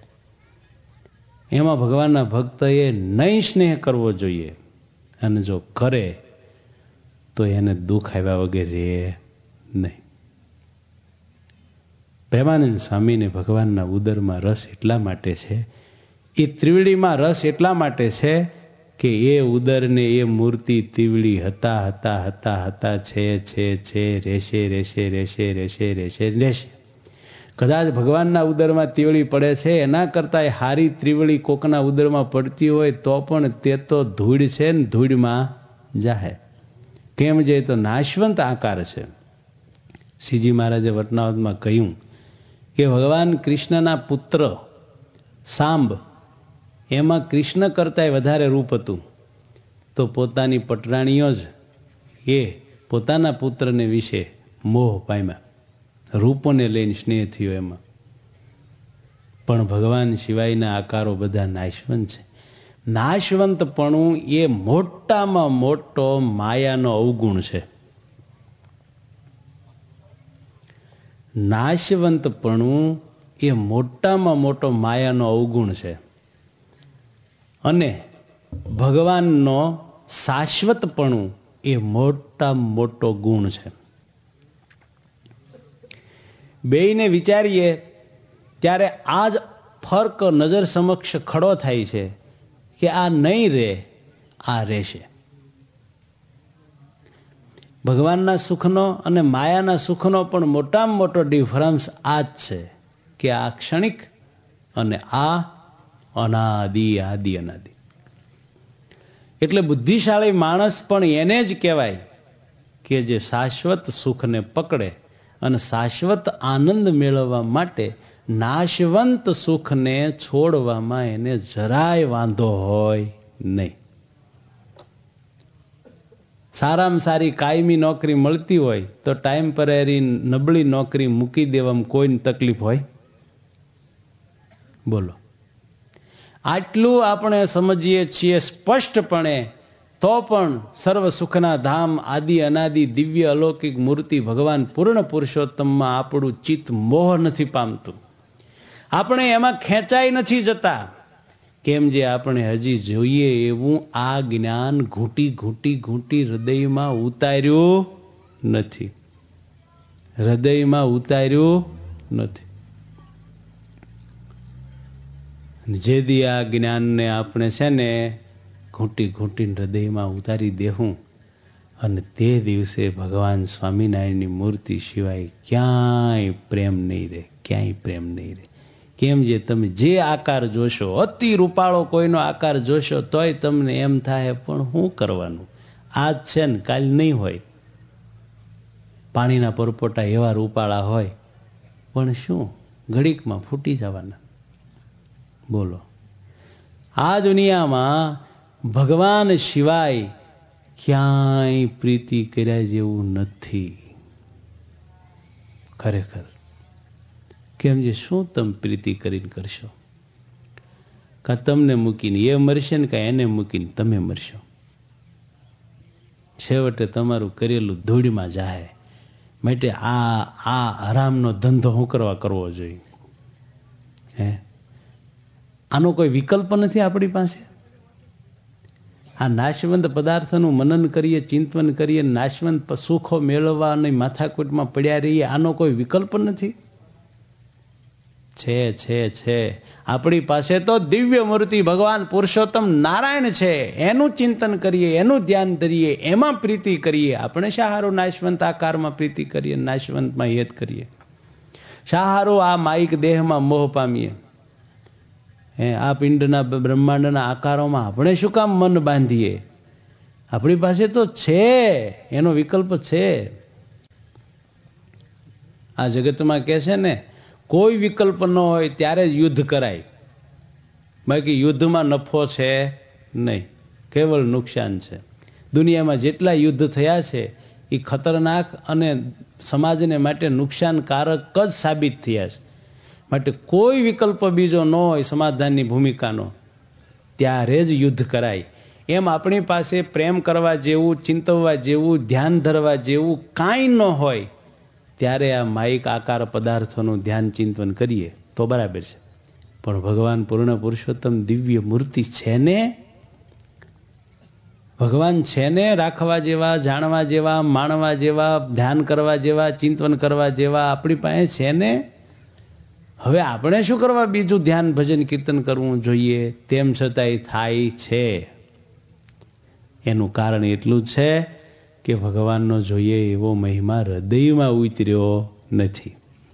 એમાં ભગવાનના ભક્તએ નહીં સ્નેહ કરવો જોઈએ. અને જો કરે તો એને દુઃખ આવ્યા વગર રહે નહીં. પ્રેમાનંદ સ્વામીને ભગવાનના ઉદરમાં રસ એટલા માટે છે, એ ત્રિવેણીમાં રસ એટલા માટે છે કે એ ઉદરને એ મૂર્તિ ત્રિવેણી હતા હતા હતા હતા છે રહેશે રહેશે રહેશે રહેશે રહેશે રહેશે. કદાચ ભગવાનના ઉદરમાં ત્રિવેણી પડે છે એના કરતાં હારી ત્રિવેણી કોકના ઉદરમાં પડતી હોય તો પણ તે તો ધૂળ છે ને ધૂળમાં જાહે. કેમ જે તો નાશવંત આકાર છે. શ્રીજી મહારાજે વટનાવતમાં કહ્યું કે ભગવાન કૃષ્ણના પુત્ર સાંબ, એમાં કૃષ્ણ કરતાંય વધારે રૂપ હતું, તો પોતાની પટરાણીઓ જ એ પોતાના પુત્રને વિશે મોહ પામ્યા, રૂપોને લઈને સ્નેહ થયો એમાં. પણ ભગવાન સિવાયના આકારો બધા નાશવંત છે. નાશવંતપણું એ મોટામાં મોટો માયાનો અવગુણ છે. નાશવંતપણું એ મોટામાં મોટો માયાનો અવગુણ છે. અને ભગવાનનો શાશ્વતપણું એ મોટામાં મોટો ગુણ છે. બેયને વિચારીએ ત્યારે આ જ ફર્ક નજર સમક્ષ ખડો થાય છે કે આ નહીં રહે, આ રહેશે. ભગવાનના સુખનો અને માયાના સુખનો પણ મોટામાં મોટો ડિફરન્સ આ જ છે કે આ ક્ષણિક અને આ અનાદિ આદિ અનાદિ. એટલે બુદ્ધિશાળી માણસ પણ એને જ કહેવાય કે જે શાશ્વત સુખને પકડે અને શાશ્વત આનંદ મેળવવા માટે નાશવંત સુખને છોડવામાં એને જરાય વાંધો હોય નહીં. સારામાં સારી કાયમી નોકરી મળતી હોય તો ટેમ્પરરી નબળી નોકરી મૂકી દેવામાં કોઈને તકલીફ હોય? બોલો. આટલું આપણે સમજીએ છીએ સ્પષ્ટપણે તો પણ સર્વ સુખના ધામ આદિ અનાદિ દિવ્ય અલૌકિક મૂર્તિ ભગવાન પૂર્ણ પુરુષોત્તમમાં આપણું ચિત્ત મોહ નથી પામતું. આપણે એમાં ખેંચાઈ નથી જતા. કેમ જે આપણે હજી જોઈએ એવું આ જ્ઞાન ઘૂંટી ઘૂંટી ઘૂંટી હૃદયમાં ઉતાર્યું નથી. હૃદયમાં ઉતાર્યું નથી. જે દી આ જ્ઞાનને આપણે છે ને ઘૂંટી ઘૂંટીને હૃદયમાં ઉતારી દેવું અને તે દિવસે ભગવાન સ્વામિનારાયણની મૂર્તિ સિવાય ક્યાંય પ્રેમ નહીં રહે, ક્યાંય પ્રેમ નહીં રહે. કેમ જે તમે જે આકાર જોશો, અતિ રૂપાળો કોઈનો આકાર જોશો તોય તમને એમ થાય પણ શું કરવાનું, આજ છે ને કાલ નહીં હોય. પાણીના પરપોટા એવા રૂપાળા હોય પણ શું ઘડીકમાં ફૂટી જવાના. બોલો. આ દુનિયામાં ભગવાન સિવાય ક્યાંય પ્રીતિ કર્યા જેવું નથી ખરેખર. કેમ જે શું તમે પ્રીતિ કરીને કરશો? કાં તમને મૂકીને એ મરશે ને કાં એને મૂકીને તમે મરશો. છેવટે તમારું કરેલું ધૂળમાં જાય. માટે આ હરામનો ધંધો શું કરવો જોઈએ? હે, આનો કોઈ વિકલ્પ નથી આપણી પાસે. આ નાશવંત પદાર્થનું મનન કરીએ, ચિંતન કરીએ, નાશવંત સુખો મેળવવા અને માથાકૂટમાં પડ્યા રહીએ, આનો કોઈ વિકલ્પ નથી. છે. આપણી પાસે તો દિવ્ય મૂર્તિ ભગવાન પુરુષોત્તમ નારાયણ છે. એનું ચિંતન કરીએ, એનું ધ્યાન ધરીએ, એમાં પ્રીતિ કરીએ. આપણે શા હારું નાશવંત આકારમાં પ્રીતિ કરીએ, નાશવંતમાં હેત કરીએ? શા હારું આ માઇક દેહમાં મોહ પામીએ? આ પિંડના બ્રહ્માંડના આકારોમાં આપણે શું કામ મન બાંધીએ? આપણી પાસે તો છે, એનો વિકલ્પ છે. આ જગતમાં કહે છે ને, કોઈ વિકલ્પ ન હોય ત્યારે જ યુદ્ધ કરાય, બાકી યુદ્ધમાં નફો છે નહીં, કેવળ નુકસાન છે. દુનિયામાં જેટલા યુદ્ધ થયા છે એ ખતરનાક અને સમાજને માટે નુકસાનકારક જ સાબિત થયા છે. માટે કોઈ વિકલ્પ બીજો ન હોય સમાધાનની ભૂમિકાનો, ત્યારે જ યુદ્ધ કરાય. એમ આપણી પાસે પ્રેમ કરવા જેવું, ચિંતવવા જેવું, ધ્યાન ધરવા જેવું કાંઈ ન હોય ત્યારે આ માઇક આકાર પદાર્થોનું ધ્યાન ચિંતન કરીએ તો બરાબર છે. પણ ભગવાન પૂર્ણ પુરુષોત્તમ દિવ્ય મૂર્તિ છે ને, ભગવાન છે ને, રાખવા જેવા, જાણવા જેવા, માણવા જેવા, ધ્યાન કરવા જેવા, ચિંતન કરવા જેવા આપણી પાસે છે ને. હવે આપણે શું કરવા બીજું ધ્યાન ભજન કીર્તન કરવું જોઈએ? તેમ છતાંય થાય છે. એનું કારણ એટલું જ છે કે ભગવાનનો જોઈએ એવો મહિમા હૃદયમાં ઉતર્યો નથી,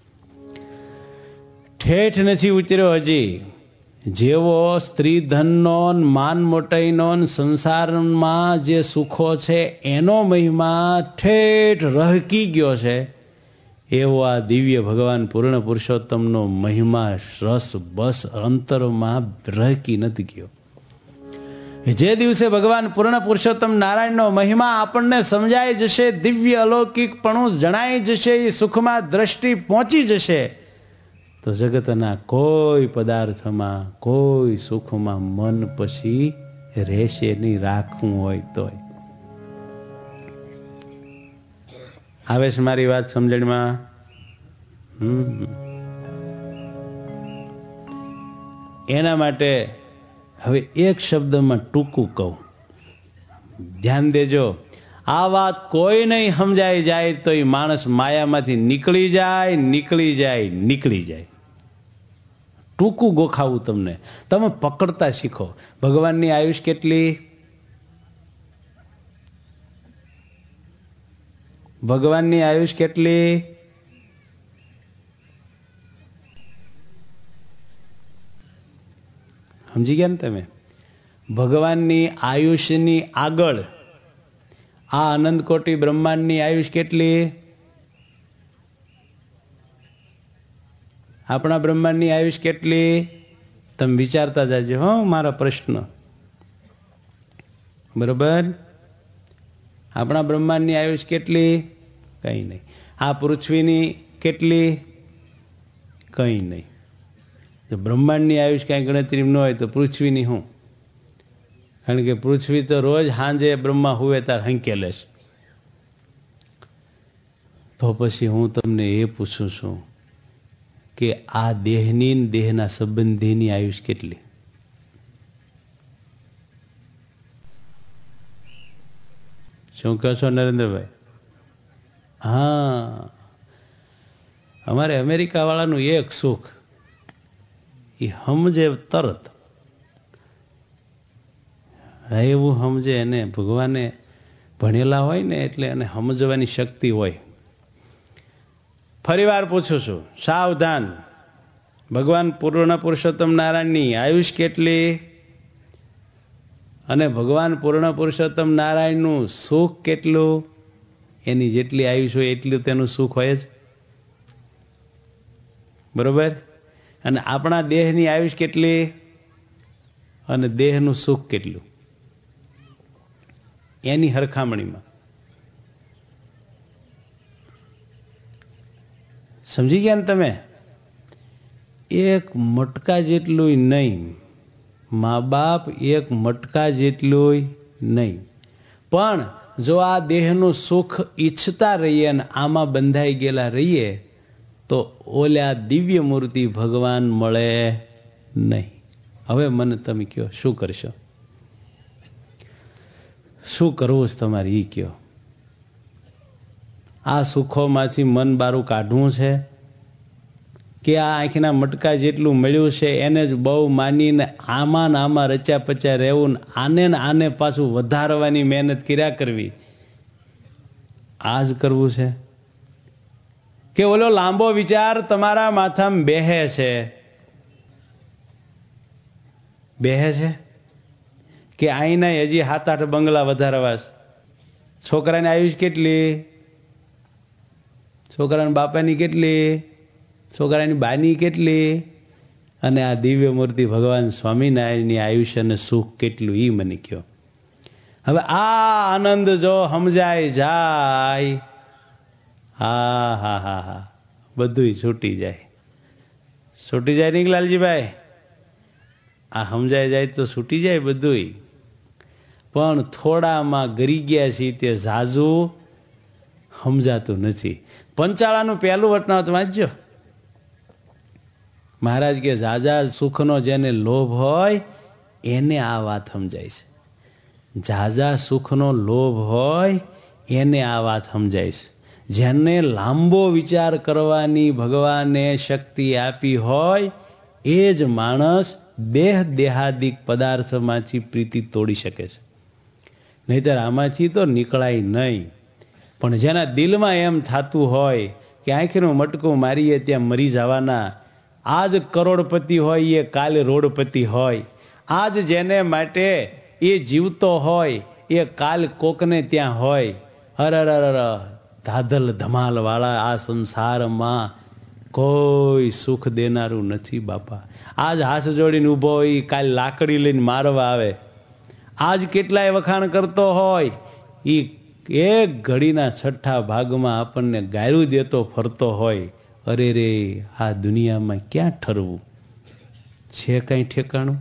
ઠેઠ નથી ઉતર્યો હજી. જેવો સ્ત્રી ધનનો, માન મોટાઈનો, સંસારમાં જે સુખો છે એનો મહિમા ઠેઠ રહકી ગયો છે, એવો આ દિવ્ય ભગવાન પૂર્ણ પુરુષોત્તમનો મહિમા રસ બસ અંતરમાં રહકી નથી ગયો. જે દિવસે ભગવાન પૂર્ણ પુરુષોત્તમ નારાયણનો મહિમા આપણને સમજાઈ જશે, દિવ્ય અલૌકિકપણું જણાઈ જશે, એ સુખમાં દ્રષ્ટિ પહોંચી જશે, તો જગતના કોઈ પદાર્થમાં, કોઈ સુખમાં મન પછી રહેશે નહીં, રાખવું હોય તોય. આવે છે મારી વાત સમજણમાં? એના માટે હવે એક શબ્દમાં ટૂંકું કહું, ધ્યાન દેજો. આ વાત કોઈ નહીં સમજાઈ જાય તો એ માણસ માયામાંથી નીકળી જાય. ટૂંકું ગોખાવું તમને, તમે પકડતા શીખો. ભગવાનની આયુષ કેટલી? ભગવાનની આયુષ કેટલી? સમજી ગયા ને તમે? ભગવાનની આયુષ્યની આગળ આ અનંતકોટી બ્રહ્માંડની આયુષ કેટલી? આપણા બ્રહ્માંડની આયુષ કેટલી? તમે વિચારતા જાજો હો મારા પ્રશ્ન. બરોબર? આપણા બ્રહ્માંડની આયુષ કેટલી? કંઈ નહીં. આ પૃથ્વીની કેટલી? કંઈ નહીં. બ્રહ્માંડની આયુષ કાંઈ ગણતરી ન હોય તો પૃથ્વીની શું? કારણ કે પૃથ્વી તો રોજ સાંજે બ્રહ્મા હુવે તાર હંકેલે છે. તો પછી હું તમને એ પૂછું છું કે આ દેહની, દેહના સંબંધીની આયુષ કેટલી? શું કહો છો નરેન્દ્રભાઈ? હા, અમારે અમેરિકા વાળાનું એક સુખ, એ સમજે તરત. એવું સમજે, એને ભગવાને ભણેલા હોય ને એટલે એને સમજવાની શક્તિ હોય. ફરી વાર પૂછું છું, સાવધાન. ભગવાન પૂર્ણ પુરુષોત્તમ નારાયણની આયુષ કેટલી? અને ભગવાન પૂર્ણ પુરુષોત્તમ નારાયણનું સુખ કેટલું? એની જેટલી આયુષ હોય એટલું તેનું સુખ હોય જ. બરોબર? અને આપણા દેહની આયુષ કેટલી અને દેહનું સુખ કેટલું? એની હરખામણીમાં સમજી ગયા ને તમે? એક મટકા જેટલું નહીં, મા બાપ એક મટકા જેટલું નહીં. પણ જો આ દેહનું સુખ ઈચ્છતા રહીએ અને આમાં બંધાઈ ગયેલા રહીએ તો ઓલા દિવ્ય મૂર્તિ ભગવાન મળે નહીં. હવે મને તમે કહો, શું કરશો? શું કરવું છે તમારે એ કહો. આ સુખોમાંથી મન બારું કાઢવું છે કે આ આંખના મટકા જેટલું મળ્યું છે એને જ બહુ માનીને આમાં ને આમાં રચ્યા પચ્યા રહેવું, આને ને આને પાછું વધારવાની મહેનત કર્યા કરવી, આ જ કરવું છે? કે ઓલો લાંબો વિચાર તમારા માથામાં બેહે છે કે અહીંના હજી 7-8 બંગલા વધારવા? છોકરાની આયુષ કેટલી? છોકરાના બાપાની કેટલી? છોકરાની બાની કેટલી? અને આ દિવ્ય મૂર્તિ ભગવાન સ્વામિનારાયણની આયુષ્ય અને સુખ કેટલું, એ મને કહો. હવે આ આનંદ જો સમજાય જાય, હા હા હા હા, બધું છૂટી જાય. છૂટી જાય નહીં લાલજીભાઈ? આ સમજાય જાય તો છૂટી જાય બધું. પણ થોડામાં ગરી ગયા છીએ તે ઝાઝુ સમજાતું નથી. પંચાળાનું પહેલું વટનાવત વાંચજો. મહારાજ કે ઝાઝા સુખનો જેને લોભ હોય એને આ વાત સમજાય છે. ઝાઝા સુખનો લોભ હોય એને આ વાત સમજાય છે. જેને લાંબો વિચાર કરવાની ભગવાને શક્તિ આપી હોય એ જ માણસ દેહાદિક પદાર્થમાંથી પ્રીતિ તોડી શકે છે. નહીતર આમાંથી તો નીકળાય નહીં. પણ જેના દિલમાં એમ થતું હોય કે આંખનું મટકું મારીએ ત્યાં મરી જવાના, આજ કરોડપતિ હોય એ કાલે રોડપતિ હોય, આજ જેને માટે એ જીવતો હોય એ કાલ કોકને ત્યાં હોય. અરર ધાધલ ધમાલ વાળા આ સંસારમાં કોઈ સુખ દેનારું નથી બાપા. આજ હાથ જોડીને ઊભો હોય, કાલ લાકડી લઈને મારવા આવે. આજ કેટલાય વખાણ કરતો હોય, એ એક ઘડીના 6ઠા ભાગમાં આપણને ગાયરું દેતો ફરતો હોય. અરે રે, આ દુનિયામાં ક્યાં ઠરવું છે? કંઈ ઠેકાણું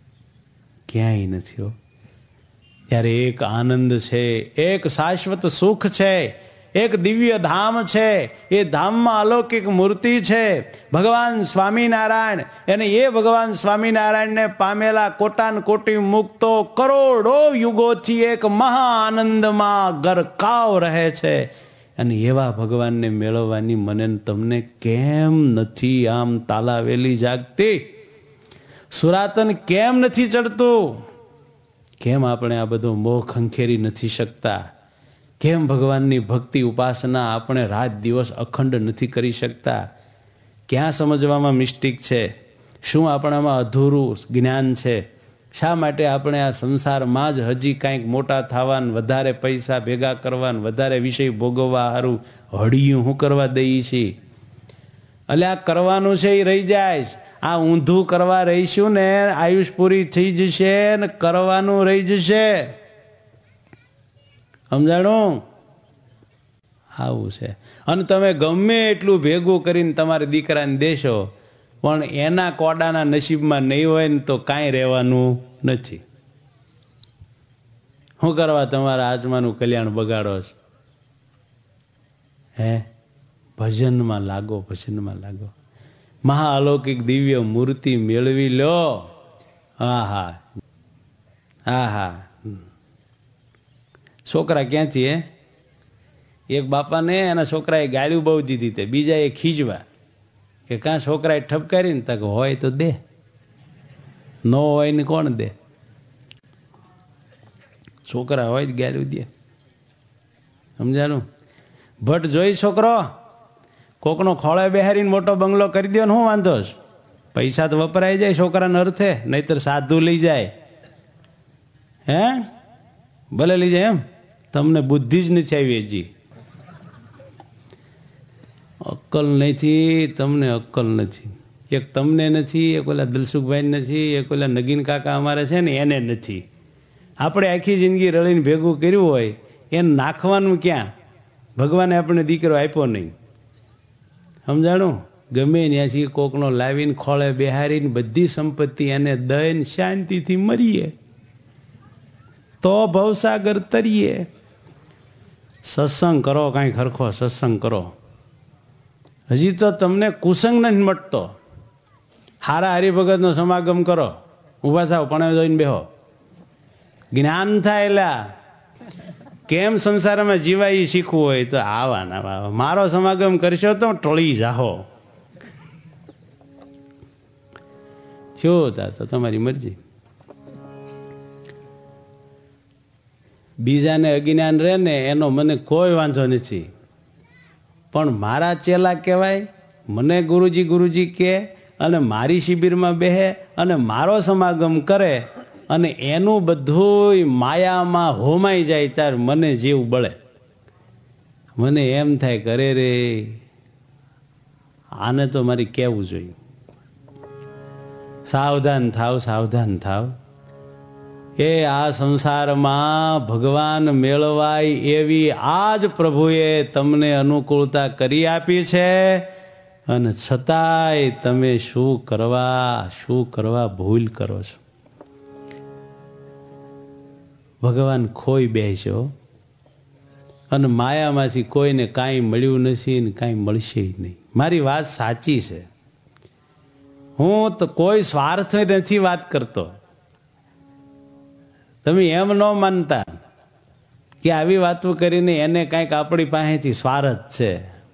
ક્યાંય નથી હો. ત્યારે એક આનંદ છે, એક શાશ્વત સુખ છે, એક દિવ્ય ધામ છે. એ ધામમાં અલૌકિક મૂર્તિ છે ભગવાન સ્વામિનારાયણ. અને એ ભગવાન સ્વામિનારાયણને પામેલા કોટાન કોટી મુક્તો કરોડો યુગોથી એક મહા આનંદમાં ગરકાવ રહે છે. અને એવા ભગવાનને મેળવવાની મને તમને કેમ નથી આમ તાલાવેલી જાગતી? સુરાતન કેમ નથી ચડતું? કેમ આપણે આ બધો મોહ ખંખેરી નથી શકતા? કેમ ભગવાનની ભક્તિ ઉપાસના આપણે રાત દિવસ અખંડ નથી કરી શકતા? ક્યાં સમજવામાં મિસ્ટેક છે? શું આપણામાં અધૂરું જ્ઞાન છે? શા માટે આપણે આ સંસારમાં જ હજી કાંઈક મોટા થવાનું, વધારે પૈસા ભેગા કરવાનું, વધારે વિષય ભોગવવા સારું હળિયું શું કરવા દઈએ છીએ? એટલે આ કરવાનું છે એ રહી જાય. આ ઊંધું કરવા રહીશું ને આયુષ પૂરી થઈ જશે ને કરવાનું રહી જશે. સમજાણું? આવું છે. અને તમે ગમે એટલું ભેગું કરીને તમારા દીકરાને દેશો, પણ એના કોડાના નસીબમાં નહીં હોય ને તો કાંઈ રહેવાનું નથી. શું કરવા તમારા આત્માનું કલ્યાણ બગાડો છો? હે, ભજનમાં લાગો, ભજનમાં લાગો. મહા અલૌકિક દિવ્ય મૂર્તિ મેળવી લો. હા હા હા હા. છોકરા ક્યાંથી? એક બાપાને એના છોકરાએ ગાળ્યું બહુ દીધી તે, બીજા એ ખીજવા કે કાં છોકરાએ ઠપકારીને તક હોય તો દે, ન હોય ને કોણ દે? છોકરા હોય ગાળ્યું દે. સમજાનું? ભટ્ટ જોઈ છોકરો કોકનો ખોળે બેહારીને મોટો બંગલો કરી દો ને શું વાંધો છે? પૈસા તો વપરાઈ જાય છોકરાને અર્થે, નહીતર સાધુ લઈ જાય. હે, ભલે લઈ જાય. એમ તમને બુદ્ધિ જ નથી આવી હજી. અક્કલ નથી તમને, અક્કલ નથી. એક તમને નથી, એક ઓલા દલસુખભાઈ નથી, એક ઓલા નગીન કાકા અમારે છે ને એને નથી. આપણે આખી જિંદગી રળીને ભેગું કર્યું હોય એને નાખવાનું ક્યાં? ભગવાને આપણે દીકરો આપ્યો નહીં. સમજાણું? ગમે ત્યાંથી કોકનો લાવીને ખોળે બેહારીને બધી સંપત્તિ એને દઈને શાંતિથી મરીએ તો ભવસાગર તરીએ. સત્સંગ કરો, કાંઈ ખરખો સત્સંગ કરો. હજી તો તમને કુસંગ નથી મટતો. હારા હરિભગતનો સમાગમ કરો, ઊભા થાવ, પણ જોઈને બેહો, જ્ઞાન થાય. એલા કેમ સંસારમાં જીવાય શીખવું હોય તો આવા મારો સમાગમ કરશો તો ટળી જાહો. થયો તા તો તમારી મરજી. બીજાને અજ્ઞાન રહે ને એનો મને કોઈ વાંધો નથી, પણ મારા ચેલા કહેવાય, મને ગુરુજી ગુરુજી કહે અને મારી શિબિરમાં બેહે અને મારો સમાગમ કરે અને એનું બધું માયામાં હોમાઈ જાય ત્યારે મને જીવ બળે. મને એમ થાય કરે રે આને તો મારે કહેવું જોઈએ, સાવધાન થાવ, સાવધાન થાવ. એ આ સંસારમાં ભગવાન મેળવાય એવી આજ પ્રભુએ તમને અનુકૂળતા કરી આપી છે, અને છતાંય તમે શું કરવા ભૂલ કરો છો. ભગવાન ખોઈ બેસો અને માયામાંથી કોઈને કાંઈ મળ્યું નથી ને કાંઈ મળશે નહીં. મારી વાત સાચી છે, હું તો કોઈ સ્વાર્થ નથી વાત કરતો. તમે એમ ન માનતા કે આવી વાતો કરીને એને કાંઈક આપણી પાસેથી સ્વાર્થ છે.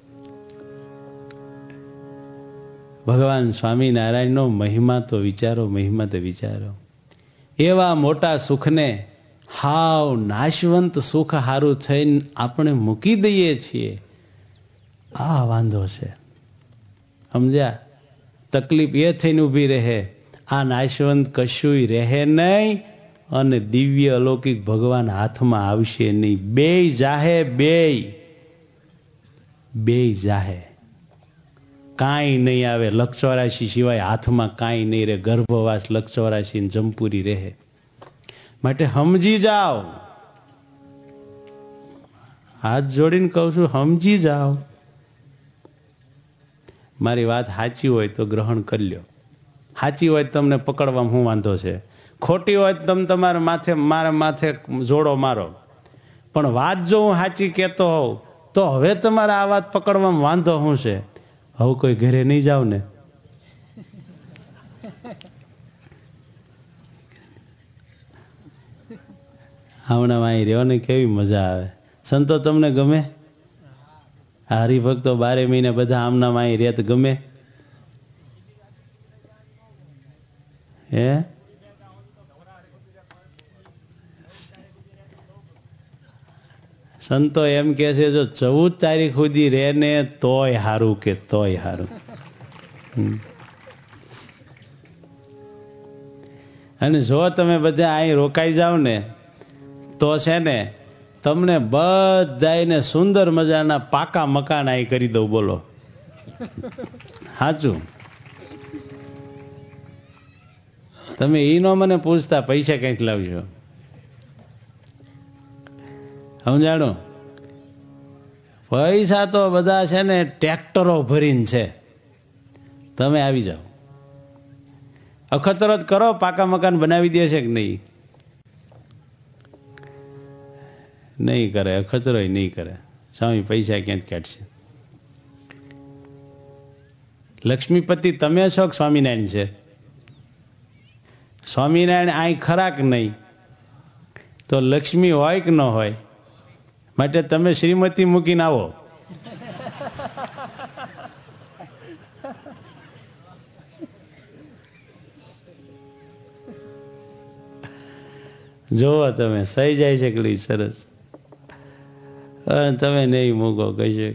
ભગવાન સ્વામિનારાયણનો મહિમા તો વિચારો, મહિમા તો વિચારો. એવા મોટા સુખને હાવ નાશવંત સુખ હારું થઈને આપણે મૂકી દઈએ છીએ. આ વાંધો છે, સમજ્યા? તકલીફ એ થઈને ઊભી રહે, આ નાશવંત કશુંય રહે નહીં અને દિવ્ય અલૌકિક ભગવાન હાથમાં આવશે નહીં. બેય જાહે, બેય જાહે, કાંઈ નહીં આવે. લક્ષ 84 સિવાય હાથમાં કાંઈ નહીં રહે. ગર્ભવાસ લક્ષ 84 જમપુરી રહે. માટે સમજી જાઓ, હાથ જોડીને કહું છું, સમજી જાઓ. મારી વાત સાચી હોય તો ગ્રહણ કરી લ્યો, સાચી હોય તમને પકડવામાં શું વાંધો છે, ખોટી હોય તો તમે તમારા મારા માથે જોડો મારો. પણ વાત જો હું સાચી કહેતો હોઉં તો હવે તમારે આ વાત પકડવામાં વાંધો શું છે? હવે કોઈ ઘરે નહીં જાવ ને, હમણાં અહીં રહ્યો ને કેવી મજા આવે. સંતો તમને ગમે? હરિભક્તો 12 મહિને બધા આમના અહીં રહે તો ગમે? હે? સંતો એમ કે છે જો 14 તારીખ સુધી રહે ને તોય હારું, કે તોય હારું. અને જો તમે બધા અહીં રોકાઈ જાવ ને તો છે ને તમને બધાને સુંદર મજાના પાકા મકાન અહીં કરી દઉં. બોલો સાચું? તમે ઈનો મને પૂછતા પૈસા કંઈક લાવજો, સમજાણો? પૈસા તો બધા છે ને ટ્રેક્ટરો ભરીને છે. તમે આવી જાઓ, અખતરો જ કરો, પાકા મકાન બનાવી દે છે કે નહીં? નહીં કરે, અખતરો નહીં કરે. સ્વામી પૈસા ક્યાંથી કાઢશે? લક્ષ્મીપતિ તમે છો કે સ્વામિનારાયણ છે? સ્વામિનારાયણ અહીં ખરા કે નહીં? તો લક્ષ્મી હોય કે ન હોય? માટે તમે શ્રીમતી મૂકીને આવો. જોવો તમે સહી જાય છે કે સરસ. તમે નહીં મૂકો કહીએ.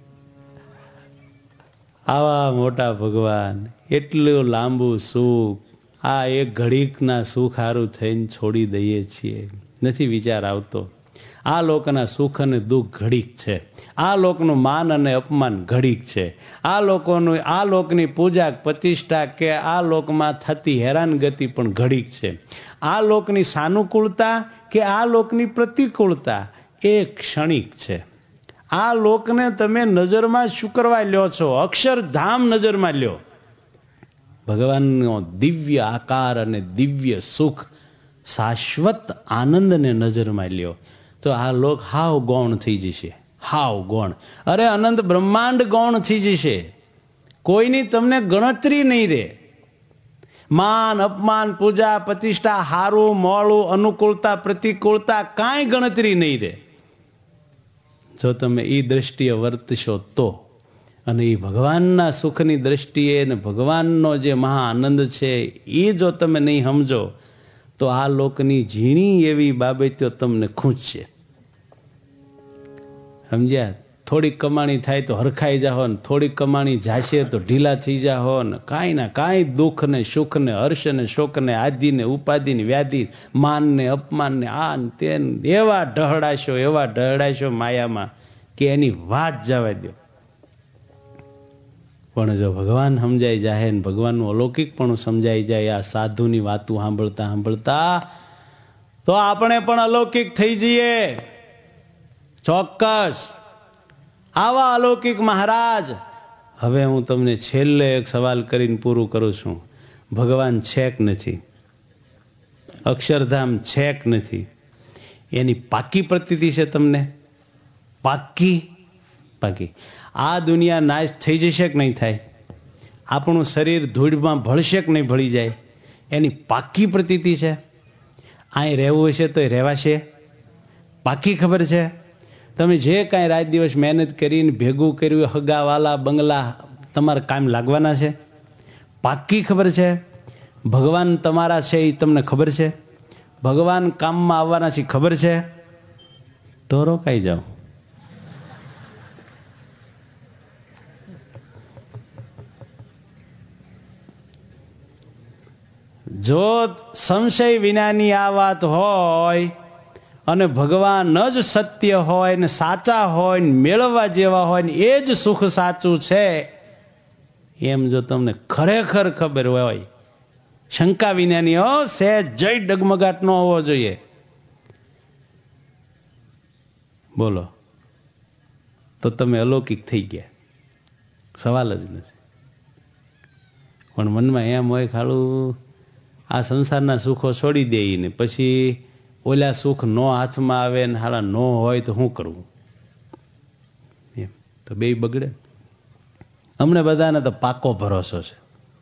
આવા મોટા ભગવાન એટલું લાંબુ સુખ, આ એક ઘડીકના સુખ હારું થઈને છોડી દઈએ છીએ. નથી વિચાર આવતો. આ લોકના સુખ અને દુઃખ ઘડીક છે. આ લોકનું માન અને અપમાન ઘડીક છે. આ લોકની પૂજા પ્રતિષ્ઠા કે આ લોકમાં થતી હેરાનગતિ પણ ઘડીક છે. આ લોકની સાનુકૂળતા કે આ લોકની પ્રતિકૂળતા એ ક્ષણિક છે. આ લોકને તમે નજરમાં શું કરવા લ્યો છો? અક્ષરધામ નજરમાં લ્યો. ભગવાનનો દિવ્ય આકાર અને દિવ્ય સુખ, શાશ્વત આનંદને નજરમાં લ્યો તો આ લોક હાવ ગૌણ થઈ જશે. હાવ ગૌણ. અરે અનંત બ્રહ્માંડ ગૌણ થઈ જશે. કોઈની તમને ગણતરી નહીં રહે. માન અપમાન પૂજા પ્રતિષ્ઠા હારું મોળું અનુકૂળતા પ્રતિકૂળતા કાંઈ ગણતરી નહીં રહે જો તમે એ દ્રષ્ટિએ વર્તશો તો. અને એ ભગવાનના સુખની દ્રષ્ટિએ ને ભગવાનનો જે મહા આનંદ છે એ જો તમે નહીં સમજો તો આ લોકની ઝીણી એવી બાબતો તમને ખૂંચશે. સમજ્યા? થોડીક કમાણી થાય તો હરખાઈ જાઓ ને થોડીક કમાણી જાશે તો ઢીલા થઈ જાઓ ને કાંઈ ના કાંઈ દુઃખ ને સુખ ને હર્ષ ને શોક ને આદિ ને ઉપાધિ ને વ્યાધિ માન ને અપમાન ને આ ને તે એવા ઢહડાશો માયામાં કે એની વાત જવા દો. પણ જો ભગવાન સમજાઈ જાય ને ભગવાનનું અલૌકિક પણ સમજાઈ જાય આ સાધુની વાતું સાંભળતા સાંભળતા તો આપણે પણ અલૌકિક થઈ જઈએ. ચોક્કસ. આવા અલૌકિક મહારાજ. હવે હું તમને છેલ્લે એક સવાલ કરીને પૂરું કરું છું. ભગવાન છે કે નથી? અક્ષરધામ છે કે નથી? એની પાકી પ્રતીતિ છે તમને? પાકી. આ દુનિયા નાશ થઈ જશે કે નહીં થાય? આપણું શરીર ધૂળમાં ભળશે કે નહીં ભળી જાય? એની પાકી પ્રતીતિ છે? અહીં રહેવું હશે તો રહેવાશે? પાકી ખબર છે? તમે જે કાંઈ રાત દિવસ મહેનત કરીને ભેગું કર્યું હગાવાલા બંગલા તમારે કામ લાગવાના છે? પાકી ખબર છે? ભગવાન તમારા છે એ તમને ખબર છે? ભગવાન કામમાં આવવાના છે ખબર છે? તો રોકાઈ જાઓ. જો સંશય વિનાની આ વાત હોય અને ભગવાન જ સત્ય હોય ને સાચા હોય ને મેળવવા જેવા હોય ને એ જ સુખ સાચું છે એમ જો તમને ખરેખર ખબર હોય, શંકા વિનાની હો, સહેજ જય ડગમગાટ ન હોવો જોઈએ. બોલો તો તમે અલૌકિક થઈ ગયા, સવાલ જ નથી. પણ મનમાં એમ હોય ખાલું આ સંસારના સુખો છોડી દે ને પછી ઓલા સુખ નો હાથમાં આવે ને હાલા ન હોય તો શું કરવું? એમ તો બે બગડે. અમને બધાને તો પાકો ભરોસો છે,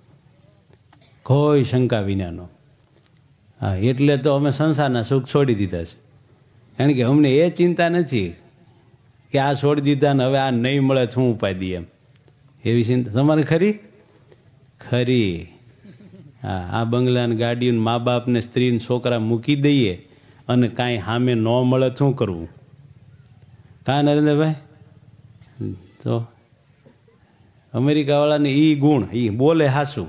કોઈ શંકા વિનાનો. હા, એટલે તો અમે સંસારના સુખ છોડી દીધા છે. કારણ કે અમને એ ચિંતા નથી કે આ છોડી દીધા ને હવે આ નહીં મળે શું ઉપાય દઈએ એમ. એવી ચિંતા તમારે ખરી? ખરી. હા, આ બંગલા ને ગાડીઓ મા બાપને સ્ત્રી ને છોકરા મૂકી દઈએ અને કાંઈ સામે ન મળે શું કરવું? કાં નરેન્દ્રભાઈ? તો અમેરિકાવાળાને એ ગુણ એ બોલે હાસું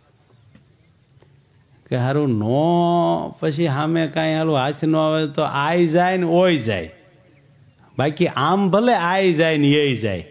કે હારું નો પછી સામે કાંઈ હાલું હાથ ન આવે તો આઈ જાય ને ઓય જાય, બાકી આમ ભલે આઈ જાય ને એ જાય.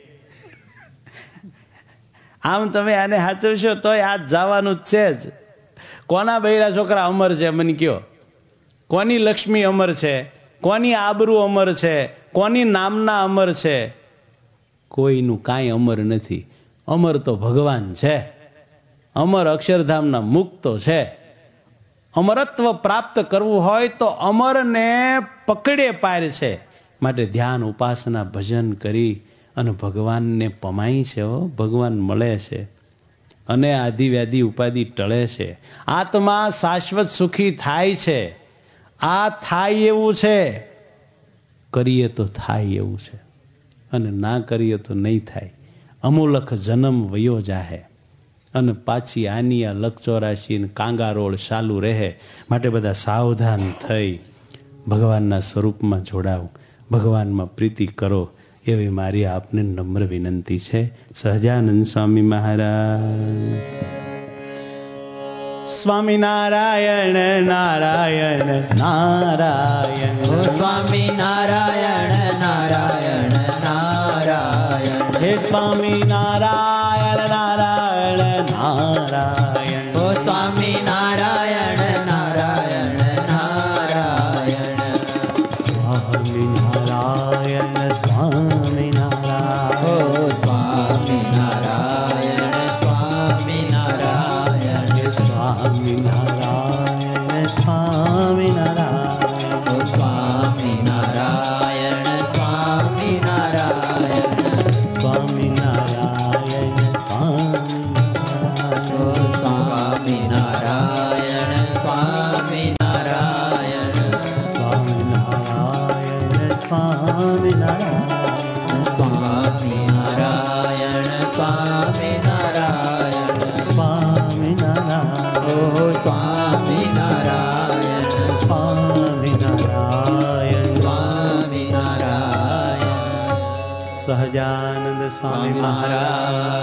આમ તમે આને સાચવશો તોય આ જવાનું જ છે જ. કોના બૈરા છોકરા અમર છે મને કયો? કોની લક્ષ્મી અમર છે? કોની આબરૂ અમર છે? કોની નામના અમર છે? કોઈનું કાંઈ અમર નથી. અમર તો ભગવાન છે. અમર અક્ષરધામના મુક્તો છે. અમરત્વ પ્રાપ્ત કરવું હોય તો અમરને પકડે પાર છે. માટે ધ્યાન ઉપાસના ભજન કરી અને ભગવાનને પમાય છે. ભગવાન મળે છે અને આદિ વ્યાધિ ઉપાધિ ટળે છે. આત્મા શાશ્વત સુખી થાય છે. આ થાય એવું છે, કરીએ તો થાય એવું છે, અને ના કરીએ તો નહીં થાય. અમૂલક જન્મ વયો જાહે અને પાછી આની આ લક 84 કાંગારોળ ચાલુ રહે. માટે બધા સાવધાન થઈ ભગવાનના સ્વરૂપમાં જોડાવ, ભગવાનમાં પ્રીતિ કરો એવી મારી આપને નમ્ર વિનંતી છે. સહજાનંદ સ્વામી મહારાજ. સ્વામિનારાયણ નારાયણ નારાયણ. સ્વામી નારાયણ નારાયણ નારાયણ. હે સ્વામી નારાયણ નારાયણ નારાયણ. ઓ સ્વામી નારાયણ નારાયણ નારાયણ. સ્વામી નારાયણ સ્વામી નારાયણ. ઓ સ્વામી નારાયણ સ્વામી નારાયણ. સ્વામી નારાયણ સ્વામી નારાયણ. ઓ સ્વામી નારાયણ સ્વામી નારાયણ. સ્વામી નારાયણ સ્વામી નારાયણ. ઓ સ્વામી સહજાનંદ સ્વામી મહારાજ